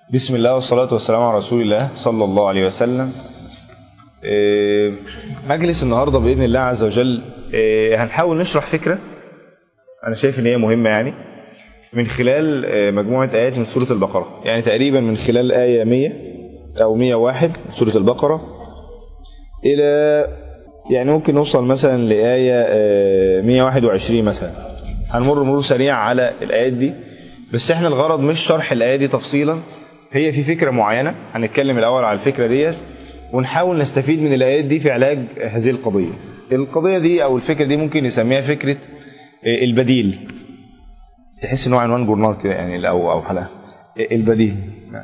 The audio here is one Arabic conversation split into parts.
بسم الله والصلاة والسلام على رسول الله صلى الله عليه وسلم. مجلس النهاردة بإذن الله عز وجل هنحاول نشرح فكرة أنا شايف إن هي مهمة، يعني من خلال مجموعة آيات من سورة البقرة، يعني تقريبا من خلال آية 100 أو 101 من سورة البقرة إلى يعني ممكن نوصل مثلا لآية 121 مثلا. هنمر مرور سريع على الآيات دي، بس احنا الغرض مش شرح الآية دي تفصيلا، هي في فكرة معينة هنتكلم الأول على الفكرة دي ونحاول نستفيد من الآيات دي في علاج هذه القضية. القضية دي أو الفكرة دي ممكن نسميها فكرة البديل. تحس إنه عنوان جورنال كده يعني أو حلقة البديل.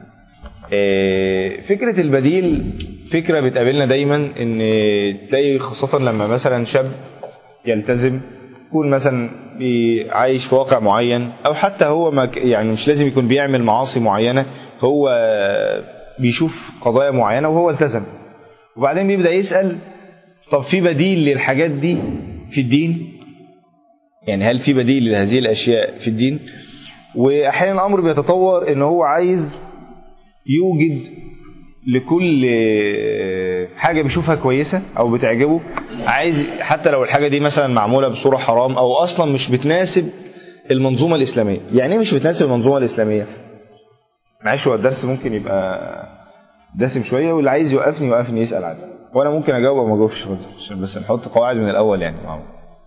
فكرة البديل فكرة بتقابلنا دايما، إن تلاقي خاصة لما مثلا شاب يلتزم، يكون مثلا عايش في واقع معين، أو حتى هو يعني مش لازم يكون بيعمل معاصي معينة، هو بيشوف قضايا معينة وهو التزم، وبعدين بيبدأ يسأل طب في بديل للحاجات دي في الدين؟ يعني هل في بديل لهذه الأشياء في الدين؟ وأحيانا الأمر بيتطور إن هو عايز يوجد لكل حاجة بيشوفها كويسة أو بتعجبه، عايز حتى لو الحاجة دي مثلا معمولة بصورة حرام أو أصلا مش بتناسب المنظومة الإسلامية. يعني مش بتناسب المنظومة الإسلامية؟ معلش هو الدرس ممكن يبقى دسم شوية، واللي عايز يوقفني يسأل عنه، وأنا ممكن أجاوب أو ما أجاوبش، عشان بس نحط قواعد من الأول يعني معه.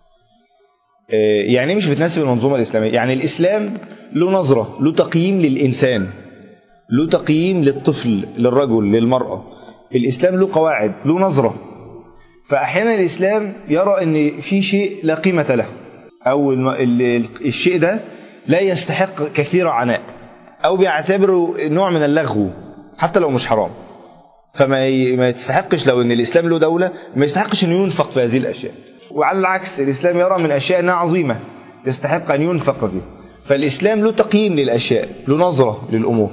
يعني مش بتناسب المنظومة الإسلامية، يعني الإسلام له نظرة، له تقييم للإنسان، له تقييم للطفل، للرجل، للمرأة. الإسلام له قواعد، له نظرة. فأحيانا الإسلام يرى أن في شيء لا قيمة له، أو الشيء ده لا يستحق كثير عناء، أو بيعتبره نوع من اللغو حتى لو مش حرام. فما يستحقش، لو أن الإسلام له دولة ما يستحقش أن ينفق في هذه الأشياء. وعلى العكس الإسلام يرى من أشياء أنها عظيمة يستحق أن ينفق فيها. فالإسلام له تقييم للأشياء، له نظرة للأمور.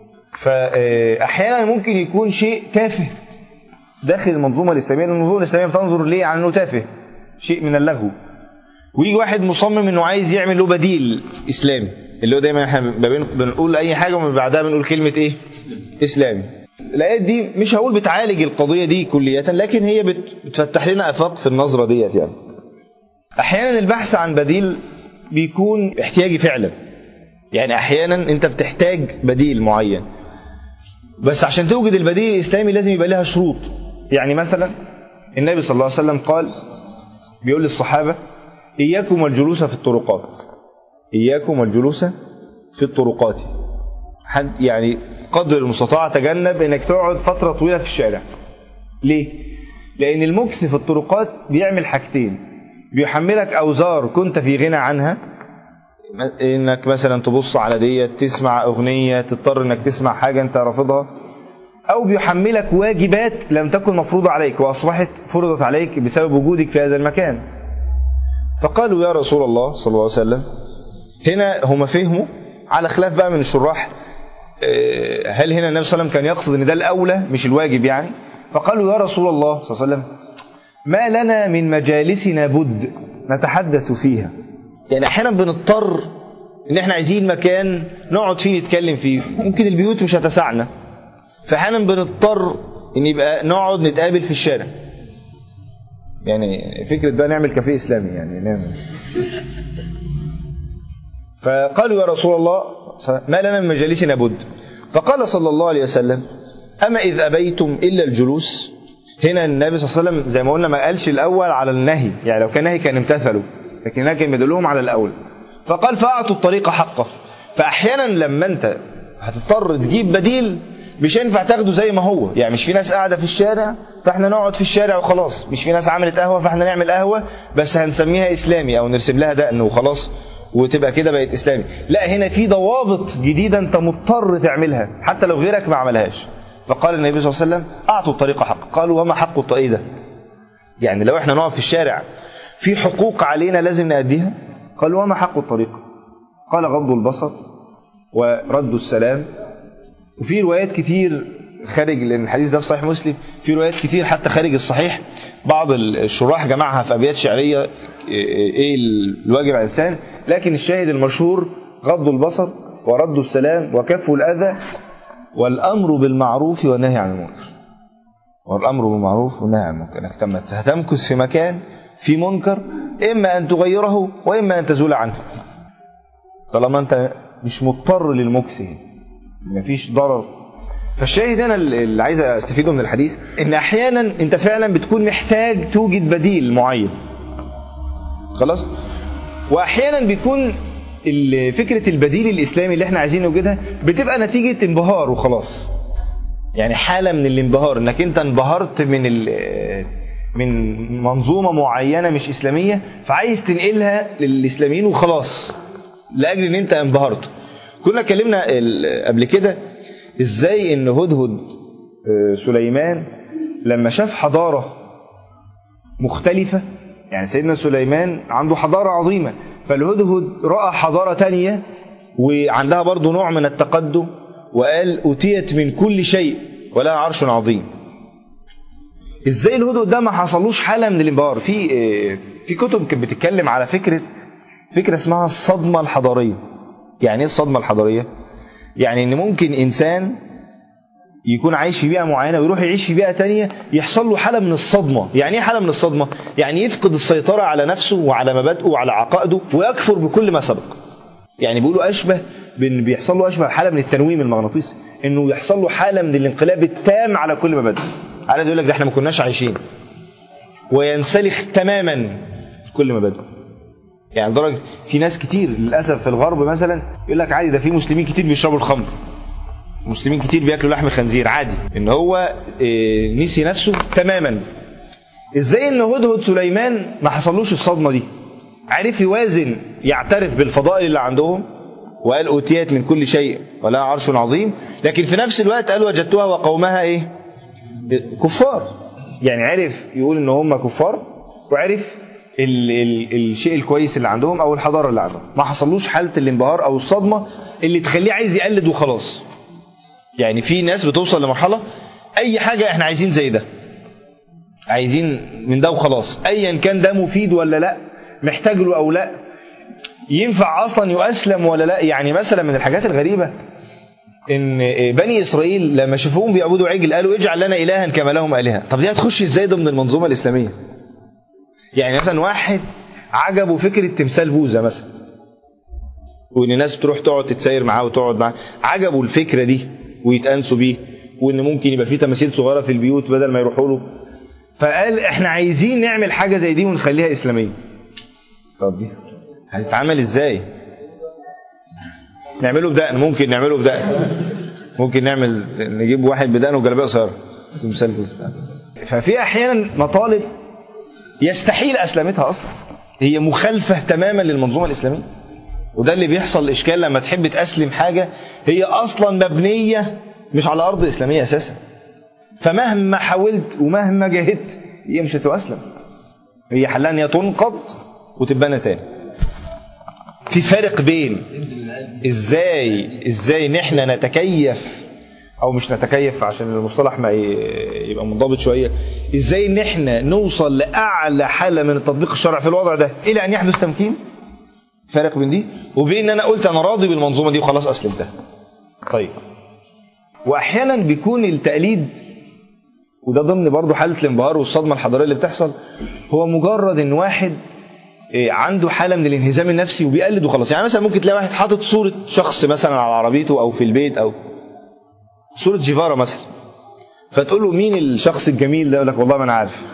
فأحيانا ممكن يكون شيء تافه داخل المنظومة الإسلامية، المنظومة الإسلامية بتنظر ليه على أنه تافه، شيء من اللغو، ويجي واحد مصمم أنه عايز يعمل له بديل إسلامي، اللي هو دايما احنا بنقول أي حاجة ومن بعدها بنقول كلمة إيه؟ إسلامي. الآيات دي مش هقول بتعالج القضية دي كلية، لكن هي بتفتح لنا آفاق في النظرة دي. يعني أحيانا البحث عن بديل بيكون احتياجي فعلا، يعني أحيانا أنت بتحتاج بديل معين، بس عشان توجد البديل الإسلامي لازم يبقى لها شروط. يعني مثلا النبي صلى الله عليه وسلم قال، بيقول للصحابة إياكم والجلوس في الطرقات، إياكم والجلوس في الطرقات. يعني قدر المستطاع تجنب انك تقعد فترة طويلة في الشارع. ليه؟ لأن المكث في الطرقات بيعمل حاجتين: بيحملك أوزار كنت في غنى عنها، انك مثلا تبص على دي، تسمع أغنية، تضطر انك تسمع حاجة انت رافضها، أو بيحملك واجبات لم تكن مفروضة عليك وأصبحت فرضت عليك بسبب وجودك في هذا المكان. فقالوا يا رسول الله صلى الله عليه وسلم، هنا هم فهموا على خلاف بقى من الشراح، هل هنا النبي صلى الله عليه وسلم كان يقصد ان ده الأولى مش الواجب يعني؟ فقالوا يا رسول الله صلى الله عليه وسلم، ما لنا من مجالسنا بد نتحدث فيها. يعني احيانا بنضطر ان احنا عايزين مكان نقعد فيه نتكلم فيه، ممكن البيوت مش هتسعنا، فاحيانا بنضطر ان يبقى نقعد نتقابل في الشارع. يعني فكرة بقى نعمل كافيه اسلامي، يعني نعمل. فقالوا يا رسول الله ما لنا من مجالسنا بد. فقال صلى الله عليه وسلم أما إذ أبيتم إلا الجلوس. هنا النبي صلى الله عليه وسلم زي ما قلنا ما قالش الأول على النهي، يعني لو كان نهي كان امتثلوا، لكن هنا كان بيدلهم على الأول. فقال فأعطوا الطريق حقه. فأحيانا لما أنت هتضطر تجيب بديل مش ينفع تاخده زي ما هو، يعني مش في ناس قاعدة في الشارع فاحنا نقعد في الشارع وخلاص، مش في ناس عملت قهوة فاحنا نعمل قهوة بس هنسميها إسلامي أو نرسم لها دقن وخلاص وتبقى كده بقت إسلامي. لا، هنا في ضوابط جديدة أنت مضطر تعملها حتى لو غيرك ما عملهاش. فقال النبي صلى الله عليه وسلم أعطوا الطريق حق. قالوا وما حق الطريق ده؟ يعني لو احنا نقف في الشارع في حقوق علينا لازم نأديها. قالوا وما حق الطريق؟ قال غض البصر ورد السلام. وفي روايات كتير خارج، لأن الحديث ده في صحيح مسلم، في روايات كتير حتى خارج الصحيح بعض الشراح جمعها في أبيات شعرية ايه الواجب على الإنسان، لكن الشاهد المشهور غض البصر ورد السلام وكف الأذى والأمر بالمعروف والنهي عن المنكر. والأمر بالمعروف والنهي عن المنكر، انك هتمكث في مكان في منكر، إما أن تغيره وإما أن تزول عنه، طالما أنت مش مضطر للمكث، مفيش ضرر. فالشاهد هنا اللي عايز استفيده من الحديث ان احيانا انت فعلا بتكون محتاج توجد بديل معين خلاص، واحيانا بيكون فكرة البديل الاسلامي اللي احنا عايزين نوجدها بتبقى نتيجة انبهار وخلاص، يعني حالة من الانبهار، انك انت انبهرت من منظومة معينة مش اسلامية فعايز تنقلها للاسلاميين وخلاص لاجل ان انت انبهرت. كنا اتكلمنا قبل كده ازاي ان هدهد سليمان لما شاف حضارة مختلفة، يعني سيدنا سليمان عنده حضارة عظيمة، فالهدهد رأى حضارة تانية وعندها برضو نوع من التقدم، وقال أتيت من كل شيء ولها عرش عظيم. ازاي الهدهد ده ما حصلوش حالة من الانبهار؟ في كتب كانت بتتكلم على فكرة اسمها الصدمة الحضارية. يعني ايه الصدمة الحضارية؟ يعني ان ممكن انسان يكون عايش في بيئة معينة ويروح يعيش في بيئة تانية يحصل له حالة من الصدمة. يعني ايه حالة من الصدمة؟ يعني يفقد السيطرة على نفسه وعلى مبادئه وعلى عقائده ويكفر بكل ما سبق. يعني بيقولوا بيحصل له أشبه حالة من التنويم المغناطيسي، انه يحصل له حالة من الانقلاب التام على كل مبادئه. عايز يقول لك ده احنا ما كناش عايشين، وينسلخ تماما كل مبادئه. يعني لدرجة في ناس كتير للأسف في الغرب مثلا يقول لك عادي، ده في مسلمين كتير بيشربوا الخمر، مسلمين كتير بياكلوا لحم خنزير، عادي، ان هو نسي نفسه تماما. ازاي ان هدهد سليمان ما حصلوش الصدمة دي؟ عارف يوازن، يعترف بالفضائل اللي عندهم وقال أوتيت من كل شيء ولها عرش عظيم، لكن في نفس الوقت قال وجدتها وقومها ايه؟ كفار. يعني عرف يقول ان هم كفار، وعرف الشيء الكويس اللي عندهم او الحضاره اللي عندهم. ما حصلوش حاله الانبهار او الصدمه اللي تخليه عايز يقلد وخلاص. يعني في ناس بتوصل لمرحله اي حاجه احنا عايزين زي ده، عايزين من ده وخلاص، ايا كان ده مفيد ولا لا، محتاج له او لا، ينفع اصلا يؤسلم ولا لا. يعني مثلا من الحاجات الغريبه ان بني اسرائيل لما شافوهم بيعبدوا عجل قالوا اجعل لنا الها كما لهم الهه. طب دي هتخش ازاي ضمن المنظومه الاسلاميه؟ يعني مثلا واحد عجبه فكرة تمثال بوذا مثلا، وان الناس بتروح تقعد تتساير معاه وتقعد معاه، عجبه الفكرة دي ويتأنسوا بيه، وان ممكن يبقى فيه تماثيل صغيرة في البيوت بدل ما يروحوا له، فقال احنا عايزين نعمل حاجة زي دي ونخليها إسلامية. طب دي هتتعمل ازاي؟ نعمله بدقن، ممكن نعمله بدقن، ممكن نجيب واحد بدقن وجلابيه قصيره تمثال بوذا. ففي احيانا مطالب يستحيل أسلمتها أصلا، هي مخالفة تماما للمنظومة الإسلامية. وده اللي بيحصل الإشكال لما تحب تأسلم حاجة هي أصلا مبنية مش على أرض إسلامية أساسا، فمهما حاولت ومهما جاهدت هي مش هتأسلم، هي حلها أن هي تنقض وتبنى تاني. في فرق بين إزاي نحن نتكيف او مش نتكيف عشان المصطلح ما يبقى منضبط شويه، ازاي ان احنا نوصل لاعلى حاله من التطبيق الشرعي في الوضع ده الى ان يحدث تمكين. فرق بين دي وبين ان انا قلت انا راضي بالمنظومه دي وخلاص اسلمتها. طيب، واحيانا بيكون التقليد، وده ضمن برضو حاله الانبهار والصدمه الحضاريه اللي بتحصل، هو مجرد ان واحد عنده حاله من الانهزام النفسي وبيقلد وخلاص. يعني مثلا ممكن تلاقي واحد حاطط صوره شخص مثلا على عربيته او في البيت، او صورة جيفارا مثلا، فتقول له مين الشخص الجميل ده؟ يقول لك والله ما انا عارف،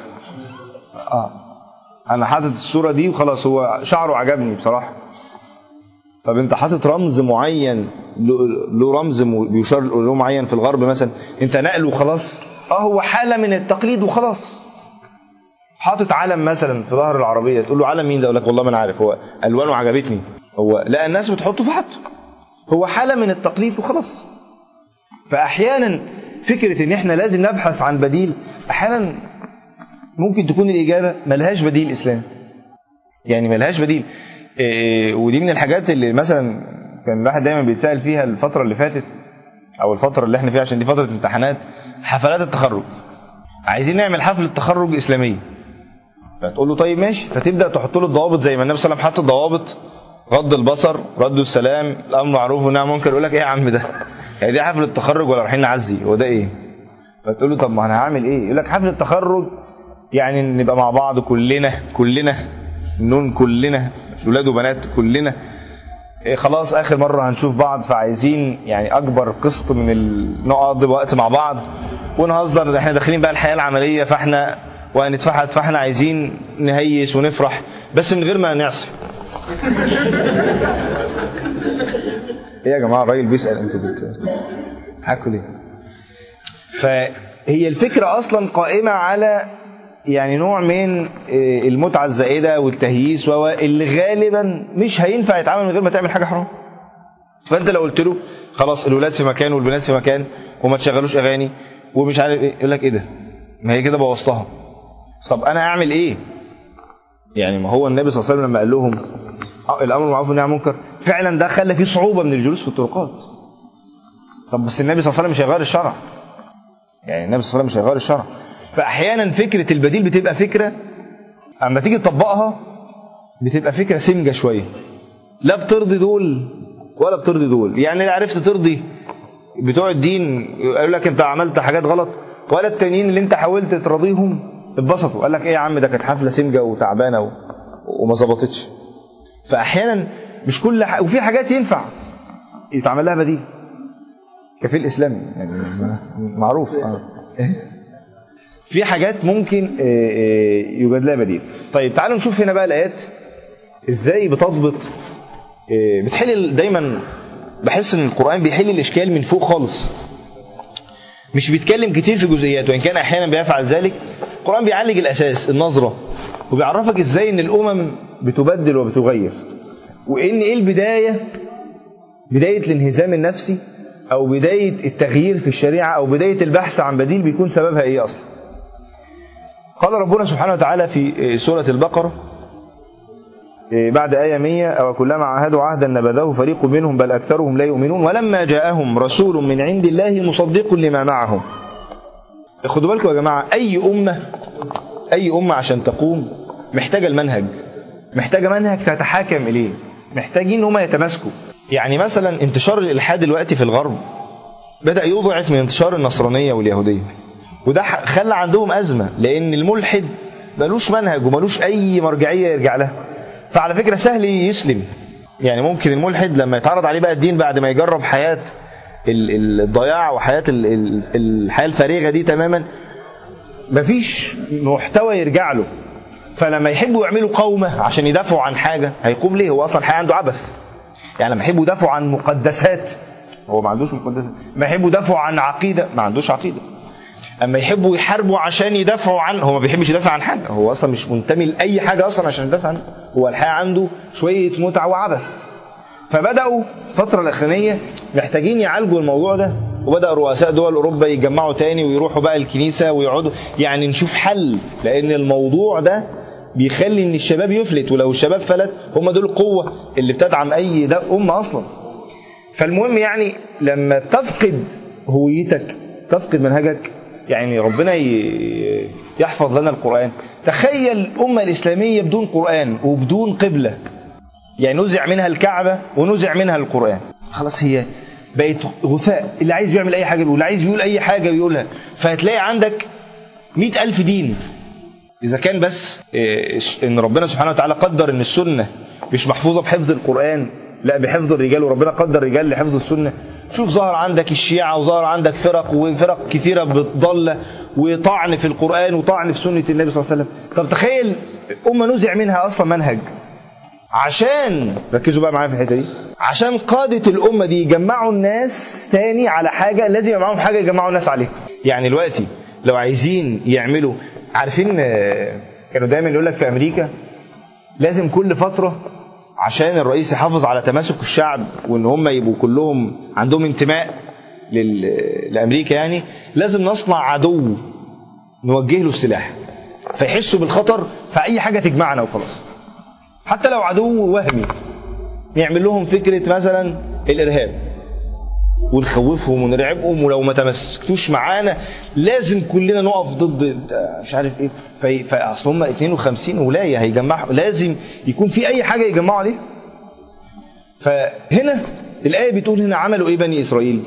انا حاطط الصورة دي وخلاص، هو شعره عجبني بصراحة. طب انت حاطط رمز معين، له رمز بيشار له معين في الغرب مثلا، انت نقله وخلاص، هو حالة من التقليد وخلاص. حاطط علم مثلا في ظهر العربية، تقول له علم مين ده؟ يقول لك والله ما انا عارف، هو الوانه عجبتني، هو لا الناس بتحطه فحطه، هو حالة من التقليد وخلاص. فأحيانا فكرة ان احنا لازم نبحث عن بديل، احيانا ممكن تكون الإجابة ملهاش بديل إسلامي، يعني ملهاش بديل. ودي من الحاجات اللي مثلا كان الواحد دايما بيتسأل فيها الفترة اللي فاتت او الفترة اللي احنا فيها، عشان دي فترة امتحانات، حفلات التخرج. عايزين نعمل حفلة تخرج إسلامية، فتقول له طيب ماشي، فتبدأ تحط له الضوابط زي ما النبي صلى الله عليه وسلم حط الضوابط: غض البصر، رد السلام، الأمر معروف والنهي عن المنكر. يقول لك ايه يا عم ده؟ يعني دي حفله تخرج ولا رايحين نعزي؟ هو ده ايه؟ فتقول له طب ما انا هعمل ايه؟ يقول لك حفله تخرج يعني نبقى مع بعض كلنا نون كلنا ولاد وبنات كلنا، خلاص اخر مره هنشوف بعض، فعايزين يعني اكبر قسط من نقضي وقت مع بعض ونهزر، احنا داخلين بقى الحياه العمليه فاحنا وهنتفحت، فاحنا عايزين نهيس ونفرح بس من غير ما نعصي. ايه يا جماعه الراجل بيسال انتوا بتحكوا ليه؟ فهي الفكره اصلا قائمه على يعني نوع من المتعه الزائده والتهييس اللي غالبا مش هينفع يتعامل من غير ما تعمل حاجه حرام. فانت لو قلت له خلاص الولاد في مكان والبنات في مكان وما تشغلوش اغاني ومش عارف ايه، يقول لك ايه ده؟ ما هي كده بوظتها. طب انا اعمل ايه؟ يعني ما هو النبي صلى الله عليه وسلم لما قال لهم الامر بالمعروف والنهي عن المنكر فعلا ده خلى فيه صعوبه من الجلوس في الطرقات. طب بس النبي صلى الله عليه وسلم مش هيغير الشرع، يعني النبي صلى الله عليه وسلم مش هيغير الشرع. فاحيانا فكره البديل بتبقى فكره اما تيجي تطبقها بتبقى فكره سمجه شويه، لا بترضي دول ولا بترضي دول. يعني لا عرفت ترضي بتوع الدين يقول لك انت عملت حاجات غلط، ولا التانيين اللي انت حاولت تراضيهم اتبسطوا قال لك ايه يا عم ده كانت حفله سمجه وتعبانه وما ظبطتش. فاحيانا مش كل وفي حاجات ينفع يتعمل لها بديل كفيل اسلامي يعني معروف. في حاجات ممكن يوجد لها بديل. طيب تعالوا نشوف هنا بقى الايات ازاي بتضبط بتحل. دايما بحس ان القرآن بيحل الاشكال من فوق خالص، مش بيتكلم كتير في جزئيات، وان كان احيانا بيفعل ذلك. القرآن بيعالج الاساس النظرة، وبيعرفك ازاي ان الامم بتبدل وبتغير، وان ايه البداية، بداية الانهزام النفسي او بداية التغيير في الشريعة او بداية البحث عن بديل بيكون سببها ايه اصلا. قال ربنا سبحانه وتعالى في سورة البقرة بعد آية 100 أو كلما عاهدوا عهدا نبذه فريق منهم بل أكثرهم لا يؤمنون ولما جاءهم رسول من عند الله مصدق لما معهم. خدوا بالكم يا جماعة، أي أمة عشان تقوم محتاجة المنهج، محتاجة منهج تتحاكم إليه، محتاجين هم يتماسكوا. يعني مثلا انتشار الإلحاد دلوقتي في الغرب بدأ يضعف من انتشار النصرانية واليهودية، وده خلى عندهم أزمة لأن الملحد ملوش منهج وملوش أي مرجعية يرجع لها. فعلى فكرة سهل يسلم، يعني ممكن الملحد لما يتعرض عليه بقى الدين بعد ما يجرب حياة الضياع وحياة الحياة الفارغة دي تماما مفيش محتوى يرجع له، فلما يحبوا يعملوا قومة عشان يدافعوا عن حاجة هيقوم ليه؟ هو أصلا الحياة عنده عبث. يعني لما يحبوا يدافعوا عن مقدسات هو ما عندوش مقدسات، ما يحبوا يدافعوا عن عقيدة ما عندوش عقيدة، اما يحبوا يحاربوا عشان يدافعوا عنه هو ما بيحبش يدافع عن حاجه، هو اصلا مش منتمي لاي حاجه اصلا عشان يدافع عنه، هو الحياه عنده شويه متعه وعبث. فبداوا الفتره الاخرانيه محتاجين يعالجوا الموضوع ده، وبدا رؤساء دول اوروبا يتجمعوا تاني ويروحوا بقى الكنيسه ويقعدوا يعني نشوف حل، لان الموضوع ده بيخلي ان الشباب يفلت، ولو الشباب فلت هم دول القوه اللي بتدعم اي امه اصلا. فالمهم يعني لما تفقد هويتك تفقد منهجك، يعني ربنا يحفظ لنا القرآن. تخيل الأمة الإسلامية بدون قرآن وبدون قبلة، يعني نزع منها الكعبة ونزع منها القرآن، خلاص هي بقت غثاء، اللي عايز بيعمل أي حاجة بيقول، اللي عايز بيقول أي حاجة بيقولها. فهتلاقي عندك 100,000 دين. إذا كان بس إن ربنا سبحانه وتعالى قدر إن السنة مش محفوظة بحفظ القرآن، لا بحفظ الرجال، وربنا قدر الرجال لحفظ السنة. شوف ظهر عندك الشيعة وظهر عندك فرق وفرق كثيرة بتضل وطعن في القرآن وطعن في سنة النبي صلى الله عليه وسلم. طب تخيل أمة نزع منها أصلا منهج، عشان ركزوا بقى معايا في الحتة دي، عشان قادة الأمة دي يجمعوا الناس تاني على حاجة، لازم يبقى معاهم حاجة يجمعوا الناس عليها. يعني دلوقتي لو عايزين يعملوا، عارفين كانوا دايما يقول لك في أمريكا لازم كل فترة عشان الرئيس يحافظ على تماسك الشعب وان هم يبقوا كلهم عندهم انتماء لأمريكا، يعني لازم نصنع عدو نوجه له السلاح فيحسوا بالخطر، فأي حاجة تجمعنا وخلاص، حتى لو عدو وهمي نعمل لهم فكرة مثلا الإرهاب ونخوفهم ونرعبهم، ولو ما تمسكتوش معانا لازم كلنا نقف ضد مش عارف ايه. فاصل هم 52 ولايه هيجمعوا، لازم يكون في اي حاجه يجمعوا عليها. فهنا الايه بتقول هنا عملوا ايه بني اسرائيل؟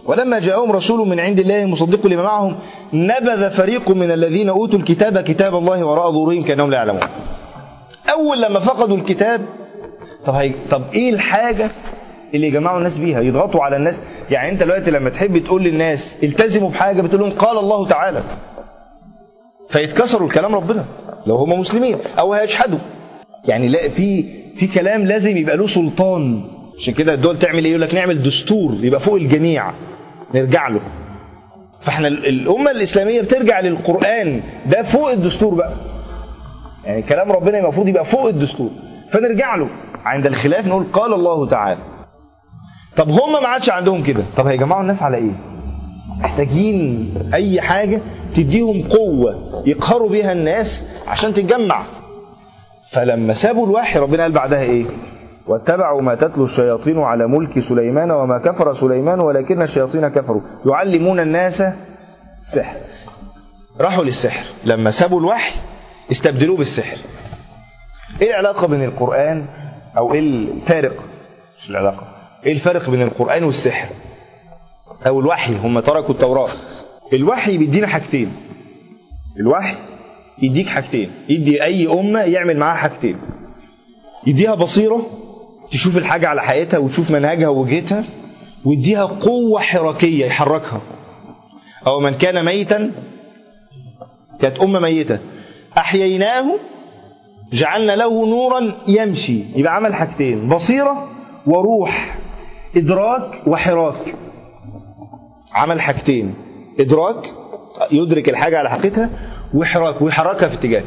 ولما جاءهم رسول من عند الله مصدق لما معهم نبذ فريق من الذين أوتوا الكتاب كتاب الله وراء ظهورهم كأنهم لا يعلمون. أول لما فقدوا الكتاب طب إيه الحاجة اللي يجمعوا الناس بيها يضغطوا على الناس؟ يعني أنت دلوقتي لما تحب تقول للناس التزموا بحاجة بتقول لهم قال الله تعالى، فيتكسروا الكلام ربنا لو هم مسلمين أو هيجحدوا. يعني لا، في كلام لازم يبقى له سلطان. عشان كده الدول تعمل ايه؟ يقول لك نعمل دستور يبقى فوق الجميع نرجع له. فاحنا الأمة الإسلامية بترجع للقرآن ده فوق الدستور بقى. يعني كلام ربنا المفروض يبقى فوق الدستور، فنرجع له عند الخلاف نقول قال الله تعالى. طب هم ما عادش عندهم كده، طب هيجمعوا الناس على ايه؟ محتاجين اي حاجة تديهم قوة يقهروا بيها الناس عشان تتجمع. فلما سابوا الوحي ربنا قال بعدها ايه؟ واتبعوا ما تتلو الشياطين على ملك سليمان وما كفر سليمان ولكن الشياطين كفروا يعلمون الناس السحر. راحوا للسحر لما سابوا الوحي استبدلوه بالسحر. ايه العلاقة بين القرآن او ايه الفارق؟ مش العلاقة، ايه الفرق بين القرآن والسحر او الوحي؟ هم تركوا التوراة. الوحي بيدينا حاجتين. الوحي يديك حاجتين، يدي اي امة يعمل معاها حاجتين. يديها بصيرة تشوف الحاجة على حقيقتها وتشوف منهجها ووجهتها، ويديها قوة حركية يحركها. او من كان ميتا، كانت امة ميتة احييناه جعلنا له نورا يمشي. يبقى عمل حاجتين، بصيرة وروح، ادراك وحراك. عمل حاجتين، ادراك يدرك الحاجة على حقيقتها، وحراك ويحركها في اتجاه.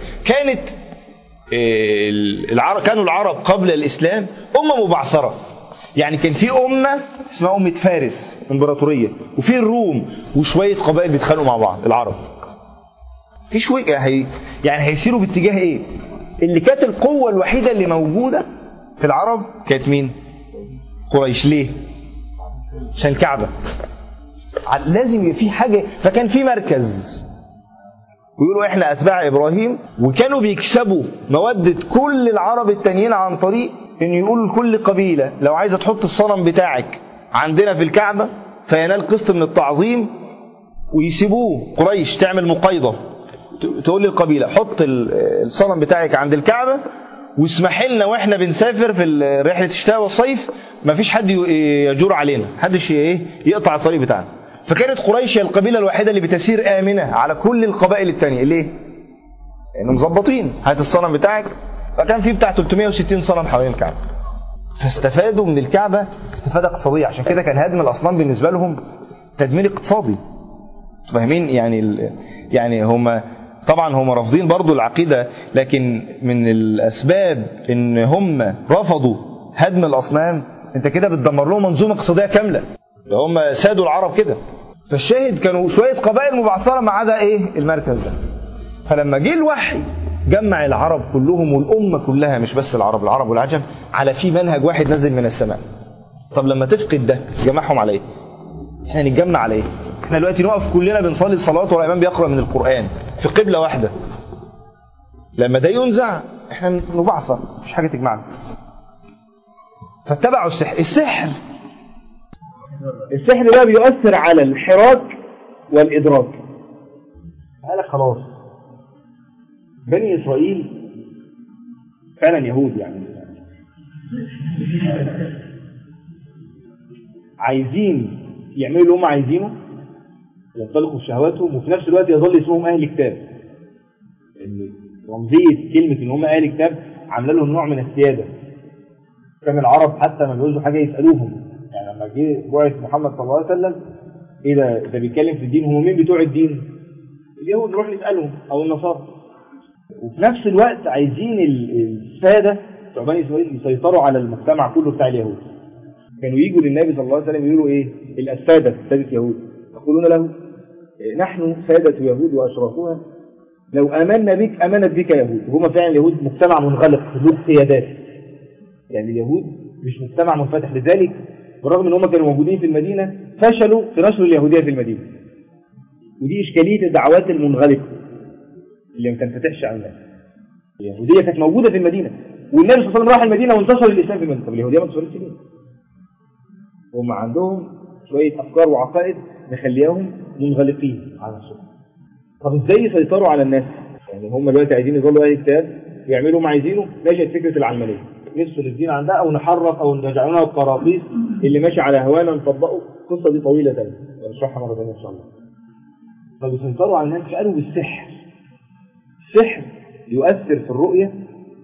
كانوا العرب قبل الإسلام أمة مبعثرة. يعني كان في أمة اسمها أمة فارس امبراطورية، وفي الروم وشوية قبائل بيتخانقوا مع بعض. العرب في شوية يعني هيسيروا باتجاه ايه؟ اللي كانت القوة الوحيدة اللي موجودة في العرب كانت مين؟ قريش. ليه؟ عشان الكعبة. لازم يبقى في حاجة، فكان في مركز ويقولوا احنا اتباع ابراهيم. وكانوا بيكسبوا مودة كل العرب التانيين عن طريق ان يقولوا لكل قبيلة لو عايزة تحط الصنم بتاعك عندنا في الكعبة فينال قسط من التعظيم، ويسيبوه. قريش تعمل مقايضة تقول للقبيلة حط الصنم بتاعك عند الكعبة واسمح لنا واحنا بنسافر في رحلة الشتاء والصيف ما فيش حد يجور علينا، حدش يقطع الطريق بتاعنا. فكانت قريش هي القبيلة الوحيدة اللي بتسير آمنة على كل القبائل التانية. ليه؟ لأنهم مظبطين هات الصنم بتاعك. فكان في بتاع 360 صنم حوالين الكعبة، فاستفادوا من الكعبة استفادة اقتصادية. عشان كده كان هدم الأصنام بالنسبة لهم تدمير اقتصادي. فاهمين؟ يعني هم طبعا هم رافضين برضو العقيدة، لكن من الأسباب ان هم رفضوا هدم الأصنام انت كده بتدمر لهم منظومة اقتصادية كاملة. هم سادوا العرب كده. فالشاهد كانوا شوية قبائل مبعثرة ما عدا ايه؟ المركز ده. فلما جه الوحي جمع العرب كلهم والأمة كلها، مش بس العرب والعجم، على في منهج واحد نزل من السماء. طب لما تفقد ده جمعهم على ايه؟ احنا نتجمع على ايه؟ احنا دلوقتي نقف كلنا بنصلي الصلاة والإمام بيقرأ من القرآن في قبلة واحدة. لما ده ينزع احنا نبعثر، مش حاجة تجمعنا. فاتبعوا السحر. السحر ده بيؤثر على الحراك والإدراك. قال خلاص بني إسرائيل فعلا يهود، يعني عايزين يعملوا اللي هم عايزينه، ينطلقوا في شهواتهم، وفي نفس الوقت يظل اسمهم أهل كتاب. رمزية كلمة إن هم أهل كتاب عامله لهم نوع من السيادة. كان العرب حتى ما بيقولوا حاجة يسألوهم. يعني لما جه بعث محمد صلى الله عليه وسلم ايه ده بيتكلم في الدين، هم مين بتوع الدين؟ اليهود، نروح نسألهم او النصارى. وفي نفس الوقت عايزين السادة بتوع بني اسرائيل يسيطروا على المجتمع كله بتاع اليهود. كانوا يجوا للنبي صلى الله عليه وسلم يقولوا ايه؟ سادة يهود يقولون له نحن سادة يهود واشرافها لو امنا بك امنت بك يهود. وهم فعلا اليهود مجتمع منغلق ذو قيادات. يعني اليهود مش مجتمع منفتح. لذلك بالرغم ان هم كانوا موجودين في المدينة فشلوا في نشر اليهودية في المدينة. ودي إشكالية الدعوات المنغلقة اللي ما تنفتحش على الناس. اليهودية كانت موجودة في المدينة والنبي صلى الله عليه وسلم راح المدينة وانتشر الإسلام في المدينة. طب اليهودية ما انتشرتش ليه؟ هم عندهم شوية أفكار وعقائد نخليهم منغلقين على نفسهم. طب ازاي يسيطروا على الناس؟ يعني هم دلوقتي عايزين يظلوا أهل الكتاب يعملوا ما عايزينه. نشأت فكرة العلمانية، نفصل الدين عن ده أو نحرف أو نجعلونها القراطيس اللي ماشي على هوانا نطبقه. القصة دي طويلة تانية ونشرحها مرة ثانية إن شاء الله. فبيسيطروا على الناس قالوا بالسحر. السحر يؤثر في الرؤية،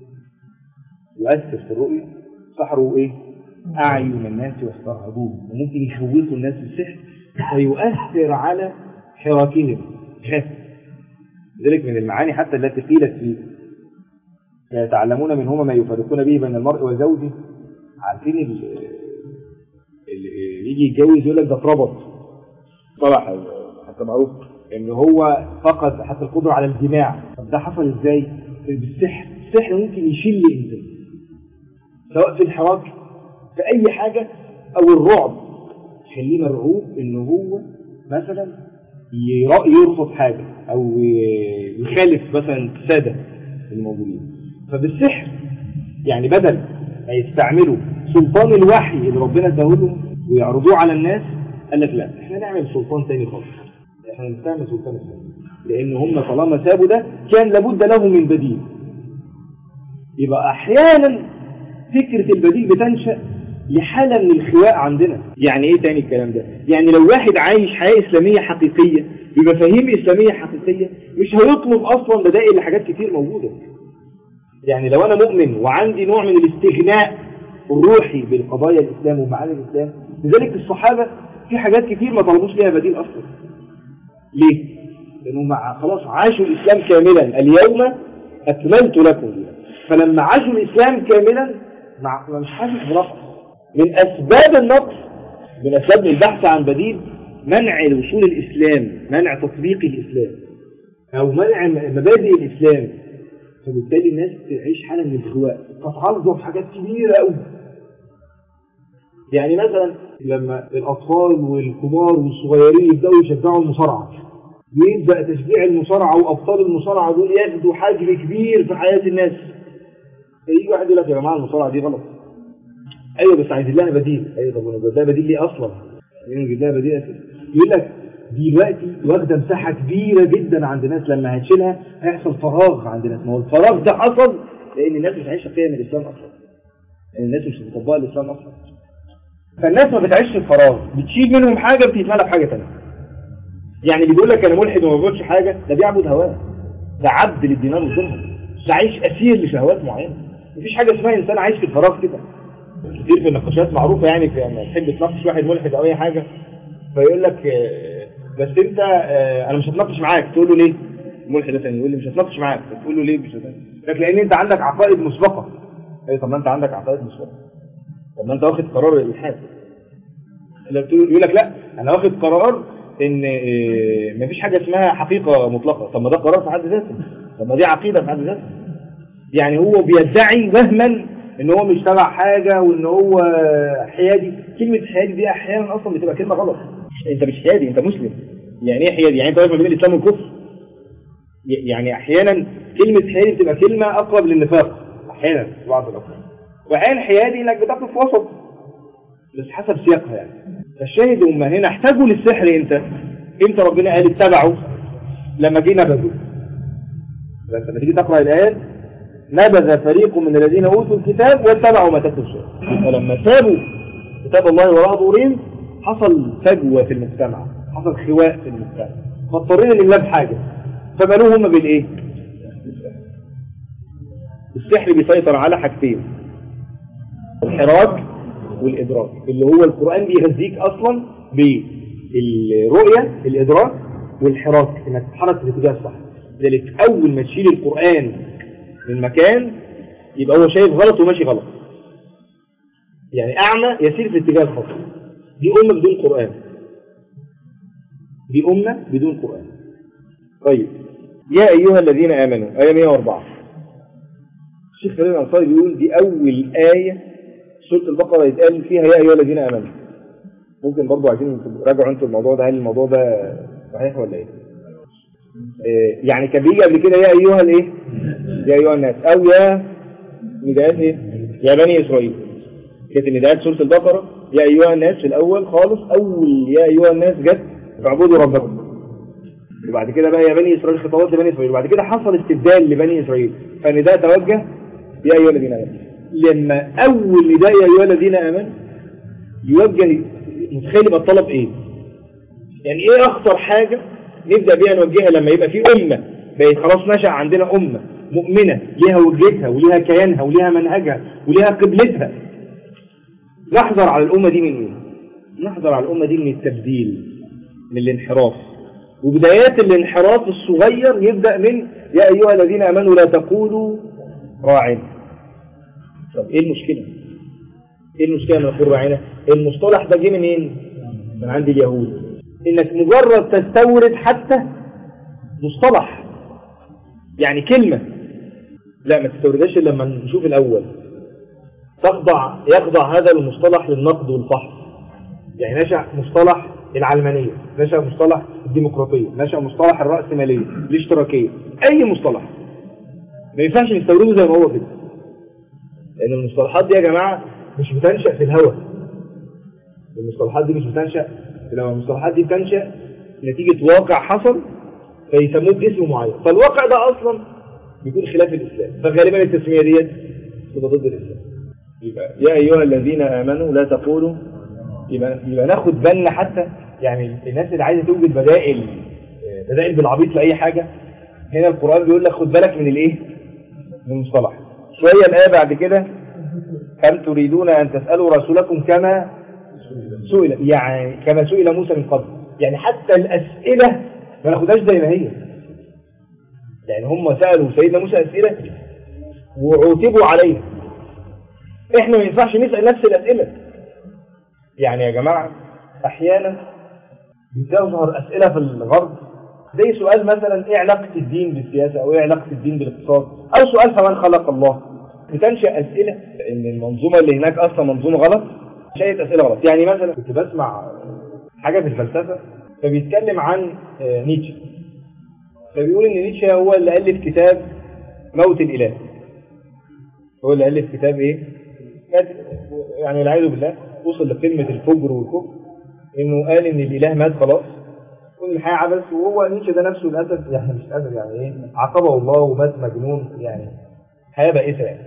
سحروا إيه؟ أعين الناس واسترهبوهم، وممكن يخوفوا الناس بالسحر فيؤثر على حراكهم. ذلك من المعاني حتى التي قيلت فيه يتعلمون منهما ما يفرقون به بين المرء وزوجه. عارفين اللي يجي يتجوز يقول لك ده اتربط صلاح، حتى معروف ان هو فقد حتى القدرة على الجماع. طب ده حصل ازاي؟ بالسحر. السحر ممكن يشيل الانسان سواء في الحراك في اي حاجة، او الرعب يخليه مرعوب ان هو مثلا يرفض حاجة او يخالف مثلا السادة الموجودين. فبالسحر يعني بدل ما يستعملوا سلطان الوحي اللي ربنا اداهولهم ويعرضوه على الناس، قال لك لا، احنا نعمل سلطان تاني خالص، احنا نستعمل سلطان الثاني، لان هم طالما سابوا ده كان لابد لهم من بديل. يبقى احيانا فكرة البديل بتنشأ لحالة من الخواء عندنا. يعني ايه تاني الكلام ده؟ يعني لو واحد عايش حياة اسلامية حقيقية بمفاهيم اسلامية حقيقية مش هيطلب اصلا بدائل لحاجات كتير موجودة. يعني لو انا مؤمن وعندي نوع من الاستغناء الروحي بالقضايا الاسلام ومعاني الاسلام، لذلك الصحابة في حاجات كتير ما طلبوش ليها بديل اصلا. ليه؟ لانهم خلاص عاشوا الاسلام كاملا. اليوم اكملت لكم. فلما عاشوا الاسلام كاملا مش حاسس بنقص. من اسباب النقص، من اسباب البحث عن بديل، منع الوصول الاسلام، منع تطبيق الاسلام، او منع مبادئ الاسلام. فبالتالي الناس تعيش حالة من الخواء، تتعرضوا في حاجات كبيرة قوي. يعني مثلا لما الأطفال والكبار والصغيرين يبدأوا يشجعوا المصارعة، ويبدأ تشجيع المصارعة وأبطال المصارعة دول ياخدوا حجم كبير في حياة الناس. فيجي واحد يقول لك يا جماعة المصارعة دي غلط. أيوة بس عايزين لها بديل. أيوة طب ونجيب لها بديل ليه أصلا؟ نجيب لها بديل أساسا. يقول لك دلوقتي واخده مساحة كبيرة جدا عند الناس، لما هتشيلها هيحصل فراغ عند الناس. ما هو الفراغ ده حصل لأن الناس مش عايشة قيم الإسلام أصلا، لأن الناس مش مطبقة الإسلام أصلا. فالناس ما بتعيش في الفراغ، بتشيل منهم حاجة بتتملى بحاجة تانية. يعني بيقول لك أنا ملحد وما بيعبدش حاجة، ده بيعبد هواه، ده عبد للدينار والدرهم، ده عايش أسير لشهوات معينة. مفيش حاجة اسمها إنسان عايش في الفراغ كده. كتير في النقاشات معروفة، يعني في لما تحب تناقش واحد ملحد أو أي حاجة فيقول لك بس انت انا مش هتناقش معاك. تقول له ليه؟ ملحد ثاني يقول لي مش هتناقش معاك. تقول له ليه مش هتناقش؟ لان انت عندك عقائد مسبقه. اي طب ما انت عندك عقائد مسبقه، طب ما انت واخد قرار الالحاد. يقول لك لا انا واخد قرار ان مفيش حاجه اسمها حقيقه مطلقه. طب ما ده قرار في حد ذاته، طب ما دي عقيده في حد ذاتها. يعني هو بيدعي وهما ان هو مش تبع حاجه وان هو حيادي. كلمه حيادي دي احيانا اصلا بتبقى كلمه غلط. انت مش حيادي، انت مسلم. يعني ايه حيادي؟ يعني انت واقف ما بين الاسلام والكفر. يعني احيانا كلمه حيادي بتبقى كلمه اقرب للنفاق احيانا في بعض الاوقات، واحيانا حيادي انك بتقف في وسط، بس حسب سياقها. يعني فالشاهد هم هنا احتاجوا للسحر امتى ربنا قال اتبعوا؟ لما جه نبذوا. لما تيجي تقرا الايات نبذ فريق من الذين اوتوا الكتاب واتبعوا ما تتلو الشياطين. فلما سابوا كتاب الله وراء ظهورهم حصل فجوه في المجتمع، حصل خواء في المجتمع، فاضطرينا نملاه بحاجه. فبنوه هم بالايه؟ السحر بيسيطر على حاجتين: الحراك والادراك، اللي هو القران بيغذيك اصلا بالرؤيه، الادراك والحراك، انك تتحرك في الاتجاه الصح. لذلك اول ما تشيل القران من مكان يبقى هو شايف غلط وماشي غلط. يعني اعمى يسير في الاتجاه الخاطئ. دي امه بدون قران، دي امه بدون قران. طيب يا ايها الذين امنوا، ايه 104. الشيخ خليل الانصاري بيقول دي اول ايه سوره البقره يتقال فيها يا ايها الذين امنوا. ممكن برضو عايزين تراجعوا انتوا الموضوع ده، هل الموضوع ده صحيح ولا ايه؟ يعني كان بيجي قبل كده يا ايها الايه؟ يا ايها الناس، او يا نداءات ايه؟ يا بني اسرائيل. كانت النداءات سوره البقره يا أيها الناس في الأول خالص، أول يا أيها الناس جت اعبدوا ربكم. وبعد كده بقى يا بني إسرائيل خطابات لبني إسرائيل، وبعد كده حصل استبدال لبني إسرائيل، فالنداء توجه يا أيها الذين آمنوا. لما أول نداء يا أيها الذين آمنوا يوجه، متخيل يبقى الطلب إيه؟ يعني إيه أخطر حاجة نبدأ بيها نوجهها لما يبقى في أمة بقت خلاص نشأ عندنا أمة مؤمنة ليها وجهتها وليها كيانها وليها منهجها وليها قبلتها؟ نحذر على الأمة دي من إيه؟ نحذر على الأمة دي من التبديل، من الانحراف. وبدايات الانحراف الصغير يبدأ من يا أيها الذين آمنوا لا تقولوا راعنا. طب إيه المشكلة؟ إيه المشكلة من نقول راعنا؟ المصطلح ده جه منين؟ من عند اليهود. إنك مجرد تستورد حتى مصطلح، يعني كلمة، لا ما تستوردهاش إلا لما نشوف الأول. يخضع هذا المصطلح للنقد والفحص. يعني نشأ مصطلح العلمانية، نشأ مصطلح الديمقراطية، نشأ مصطلح الرأسمالية، الاشتراكية، أي مصطلح ما ينفعش نستورده زي ما هو كده، لأن المصطلحات دي يا جماعة مش بتنشأ في الهواء. المصطلحات دي مش بتنشأ في الهواء، المصطلحات دي بتنشأ نتيجة واقع حصل فيسموه باسم معين، فالواقع ده أصلا بيكون خلاف الإسلام، فغالبا التسمية ديت تبقى ضد الإسلام. يبقى يا أيها الذين آمنوا لا تقولوا، يبقى ناخد بالنا حتى، يعني الناس اللي عايزة توجد بدائل بالعبيط لأي حاجة، هنا القرآن بيقول لك خد بالك من الإيه؟ من المصطلح. شوية الآية بعد كده هل تريدون أن تسألوا رسولكم كما سئل، يعني كما سئل موسى من قبل. يعني حتى الأسئلة ما ناخدهاش زي ما هي، يعني هم سألوا سيدنا موسى أسئلة وعوتبوا عليها، احنا ما ينفعش نسأل نفس الأسئلة. يعني يا جماعة أحيانا بتظهر أسئلة في الغرب زي سؤال مثلا ايه علاقة الدين بالسياسة، او ايه علاقة الدين بالاقتصاد، او سؤال فمن خلق الله. بتنشأ أسئلة ان المنظومة اللي هناك اصلا منظومة غلط، شايف أسئلة غلط. يعني مثلا كنت بسمع حاجة في الفلسفة فبيتكلم عن نيتشه، فبيقول ان نيتشه هو اللي ألف كتاب موت الإله. هو اللي ألف كتاب ايه؟ يعني والعياذ بالله وصل لقمة الفجر والكفر، انه قال ان الإله مات خلاص كل الحياة عبث. وهو نيتشه ده نفسه للأسف، يعني مش أسف، يعني ايه، عاقبه الله ومات مجنون، يعني حياة بائسة يعني.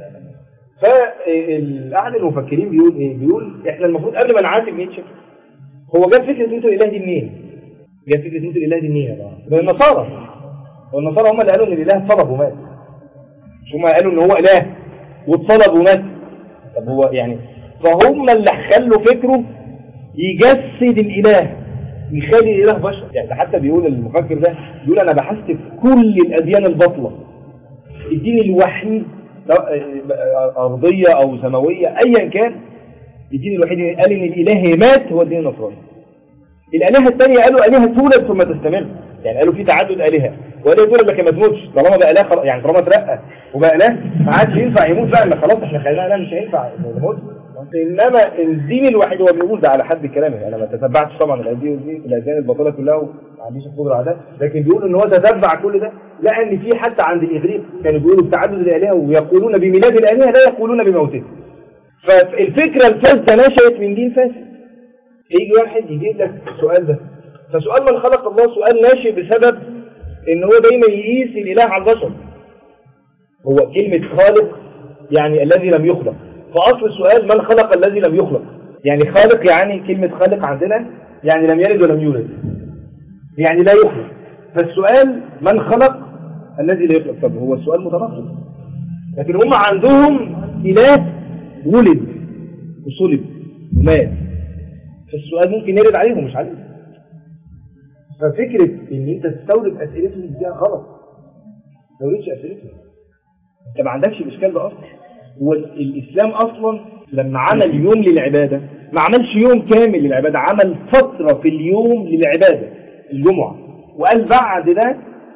فأحد المفكرين بيقول ايه؟ بيقول احنا المفروض قبل ما نعاتب نيتشه، هو جاب فكرة موت الإله دي منين؟ جاب فكرة موت الإله دي منين يا جماعة؟ من النصارى. والنصارى هم اللي قالوا ان الإله اتصلب ومات، مش هم قالوا ان هو إله واتصلب ومات. طب هو يعني فهم اللي خلوا فكره يجسد الإله، يخلي الإله بشر. يعني حتى بيقول المفكر ده، بيقول أنا بحثت في كل الأديان الباطلة، الدين الوحيد أرضية أو سماوية أيا كان، الدين الوحيد اللي قال إن الإله مات هو الدين النصراني. الآلهة الثانية قالوا آلهة تولد ثم تستمر، يعني قالوا في تعدد آلهة، وآلهة تولد لكن ما تموتش. طالما بقى إله يعني طالما ترقى وبقى إله ما عادش ينفع يموت بقى، إن خلاص إحنا خلينا إله مش هينفع يموت. إنما الدين الوحيد، هو بيقول ده على حد كلامه، أنا ما تتبعتش طبعا الأديان الباطلة كلها وما عنديش القدرة على ده، لكن بيقول إن هو تتبع كل ده، لأن في حتى عند الإغريق كانوا بيقولوا بتعدد الآلهة ويقولون بميلاد الآلهة لا يقولون بموته. فالفكرة الفاسدة نشأت من دين فاسد. يجي واحد يجيب لك السؤال ده، فسؤال من خلق الله سؤال ناشئ بسبب إن هو دايما يقيس الإله على البشر. هو كلمة خالق يعني الذي لم يخلق، فأصل السؤال من خلق الذي لم يخلق. يعني خالق، يعني كلمة خالق عندنا يعني لم يلد ولم يولد، يعني لا يخلق. فالسؤال من خلق الذي لا يخلق. طب هو السؤال متناقض، لكن هم عندهم إله ولد وصلب ومات، فالسؤال ممكن يرد عليهم مش عليهم. ففكرة ان انت تستورد اسئلتهم دي غلط، ما تستوردش اسئلتهم، انت ما عندكش الاشكال ده اصلا. والاسلام اصلا لما عمل يوم للعبادة ما عملش يوم كامل للعبادة، عمل فترة في اليوم للعبادة الجمعة، وقال بعد ده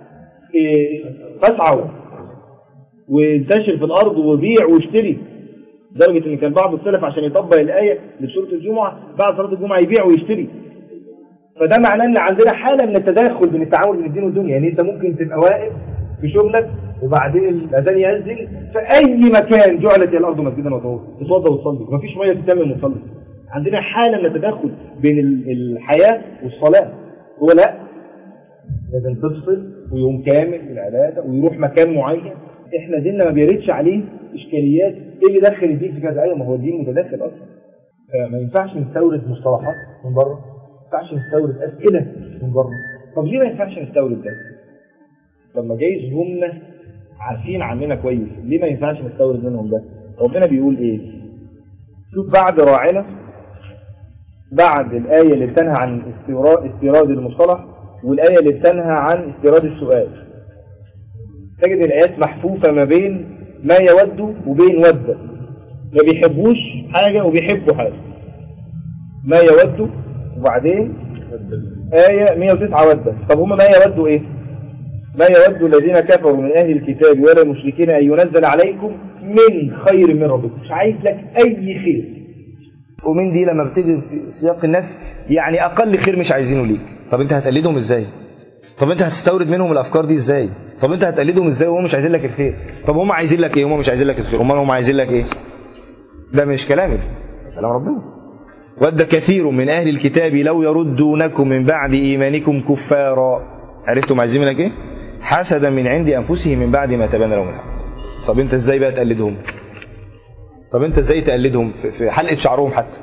فاسعوا وانتشر في الارض وبيع واشتري، لدرجة ان كان بعض السلف عشان يطبق الآية لسورة الجمعة بعد صلاة الجمعة يبيع ويشتري. فده معناه ان عندنا حالة من التداخل بين التعامل بين الدين والدنيا. يعني انت ممكن تبقى واقف في شغلك وبعدين الاذان يأذن في اي مكان جعلت الارض مسجدا وطهورا، تتوضى وتصلي، مفيش ميه تتمم وتصلي، عندنا حالة من التدخل بين الحياة والصلاة. هو لا، لازم تفصل ويوم كامل في العبادة ويروح مكان معين. احنا ديننا ما بيردش عليه اشكاليات ايه اللي دخل الدين في كذا. ايوه، ما هو الدين متداخل اصلا. ما ينفعش نستورد مصطلحات من بره، ما ينفعش نستورد اسئله من بره. طب ليه ما ينفعش نستورد ده؟ لما جايز هم عارفين عننا كويس، ليه ما ينفعش نستورد منهم ده؟ ربنا بيقول ايه؟ شوف بعد راعنا، بعد الآية اللي بتنهى عن استيراد المصطلح والآية اللي بتنهى عن استيراد السؤال، تجد الآيات محفوفة ما بين ما يود وبين ود. ما بيحبوش حاجة وبيحبوا حاجة. ما يود وبعدين آية 109 ود. طب هم ما يودوا ايه؟ ما يود الذين كفروا من أهل الكتاب ولا المشركين أن ينزل عليكم من خير من ربكم. مش عايز لك أي خير. ومن دي لما بتيجي في سياق النفي يعني أقل خير مش عايزينه ليك. طب أنت هتقلدهم إزاي؟ طب أنت هتستورد منهم الأفكار دي إزاي؟ طب أنت هتقلدهم إزاي وهم مش عايزين لك الخير؟ طب هم عايزين لك إيه؟ هم مش عايزين لك الخير. هم عايزين لك إيه؟ ده مش كلامي، كلام ربنا. ود كثير من أهل الكتاب لو يردونكم من بعد إيمانكم كفارا. عرفتم عايزين منك إيه؟ حسدا من عند أنفسهم من بعد ما تبين لهم الحق. طب أنت إزاي بقى تقلدهم؟ طب أنت إزاي تقلدهم في حلقة شعرهم حتى؟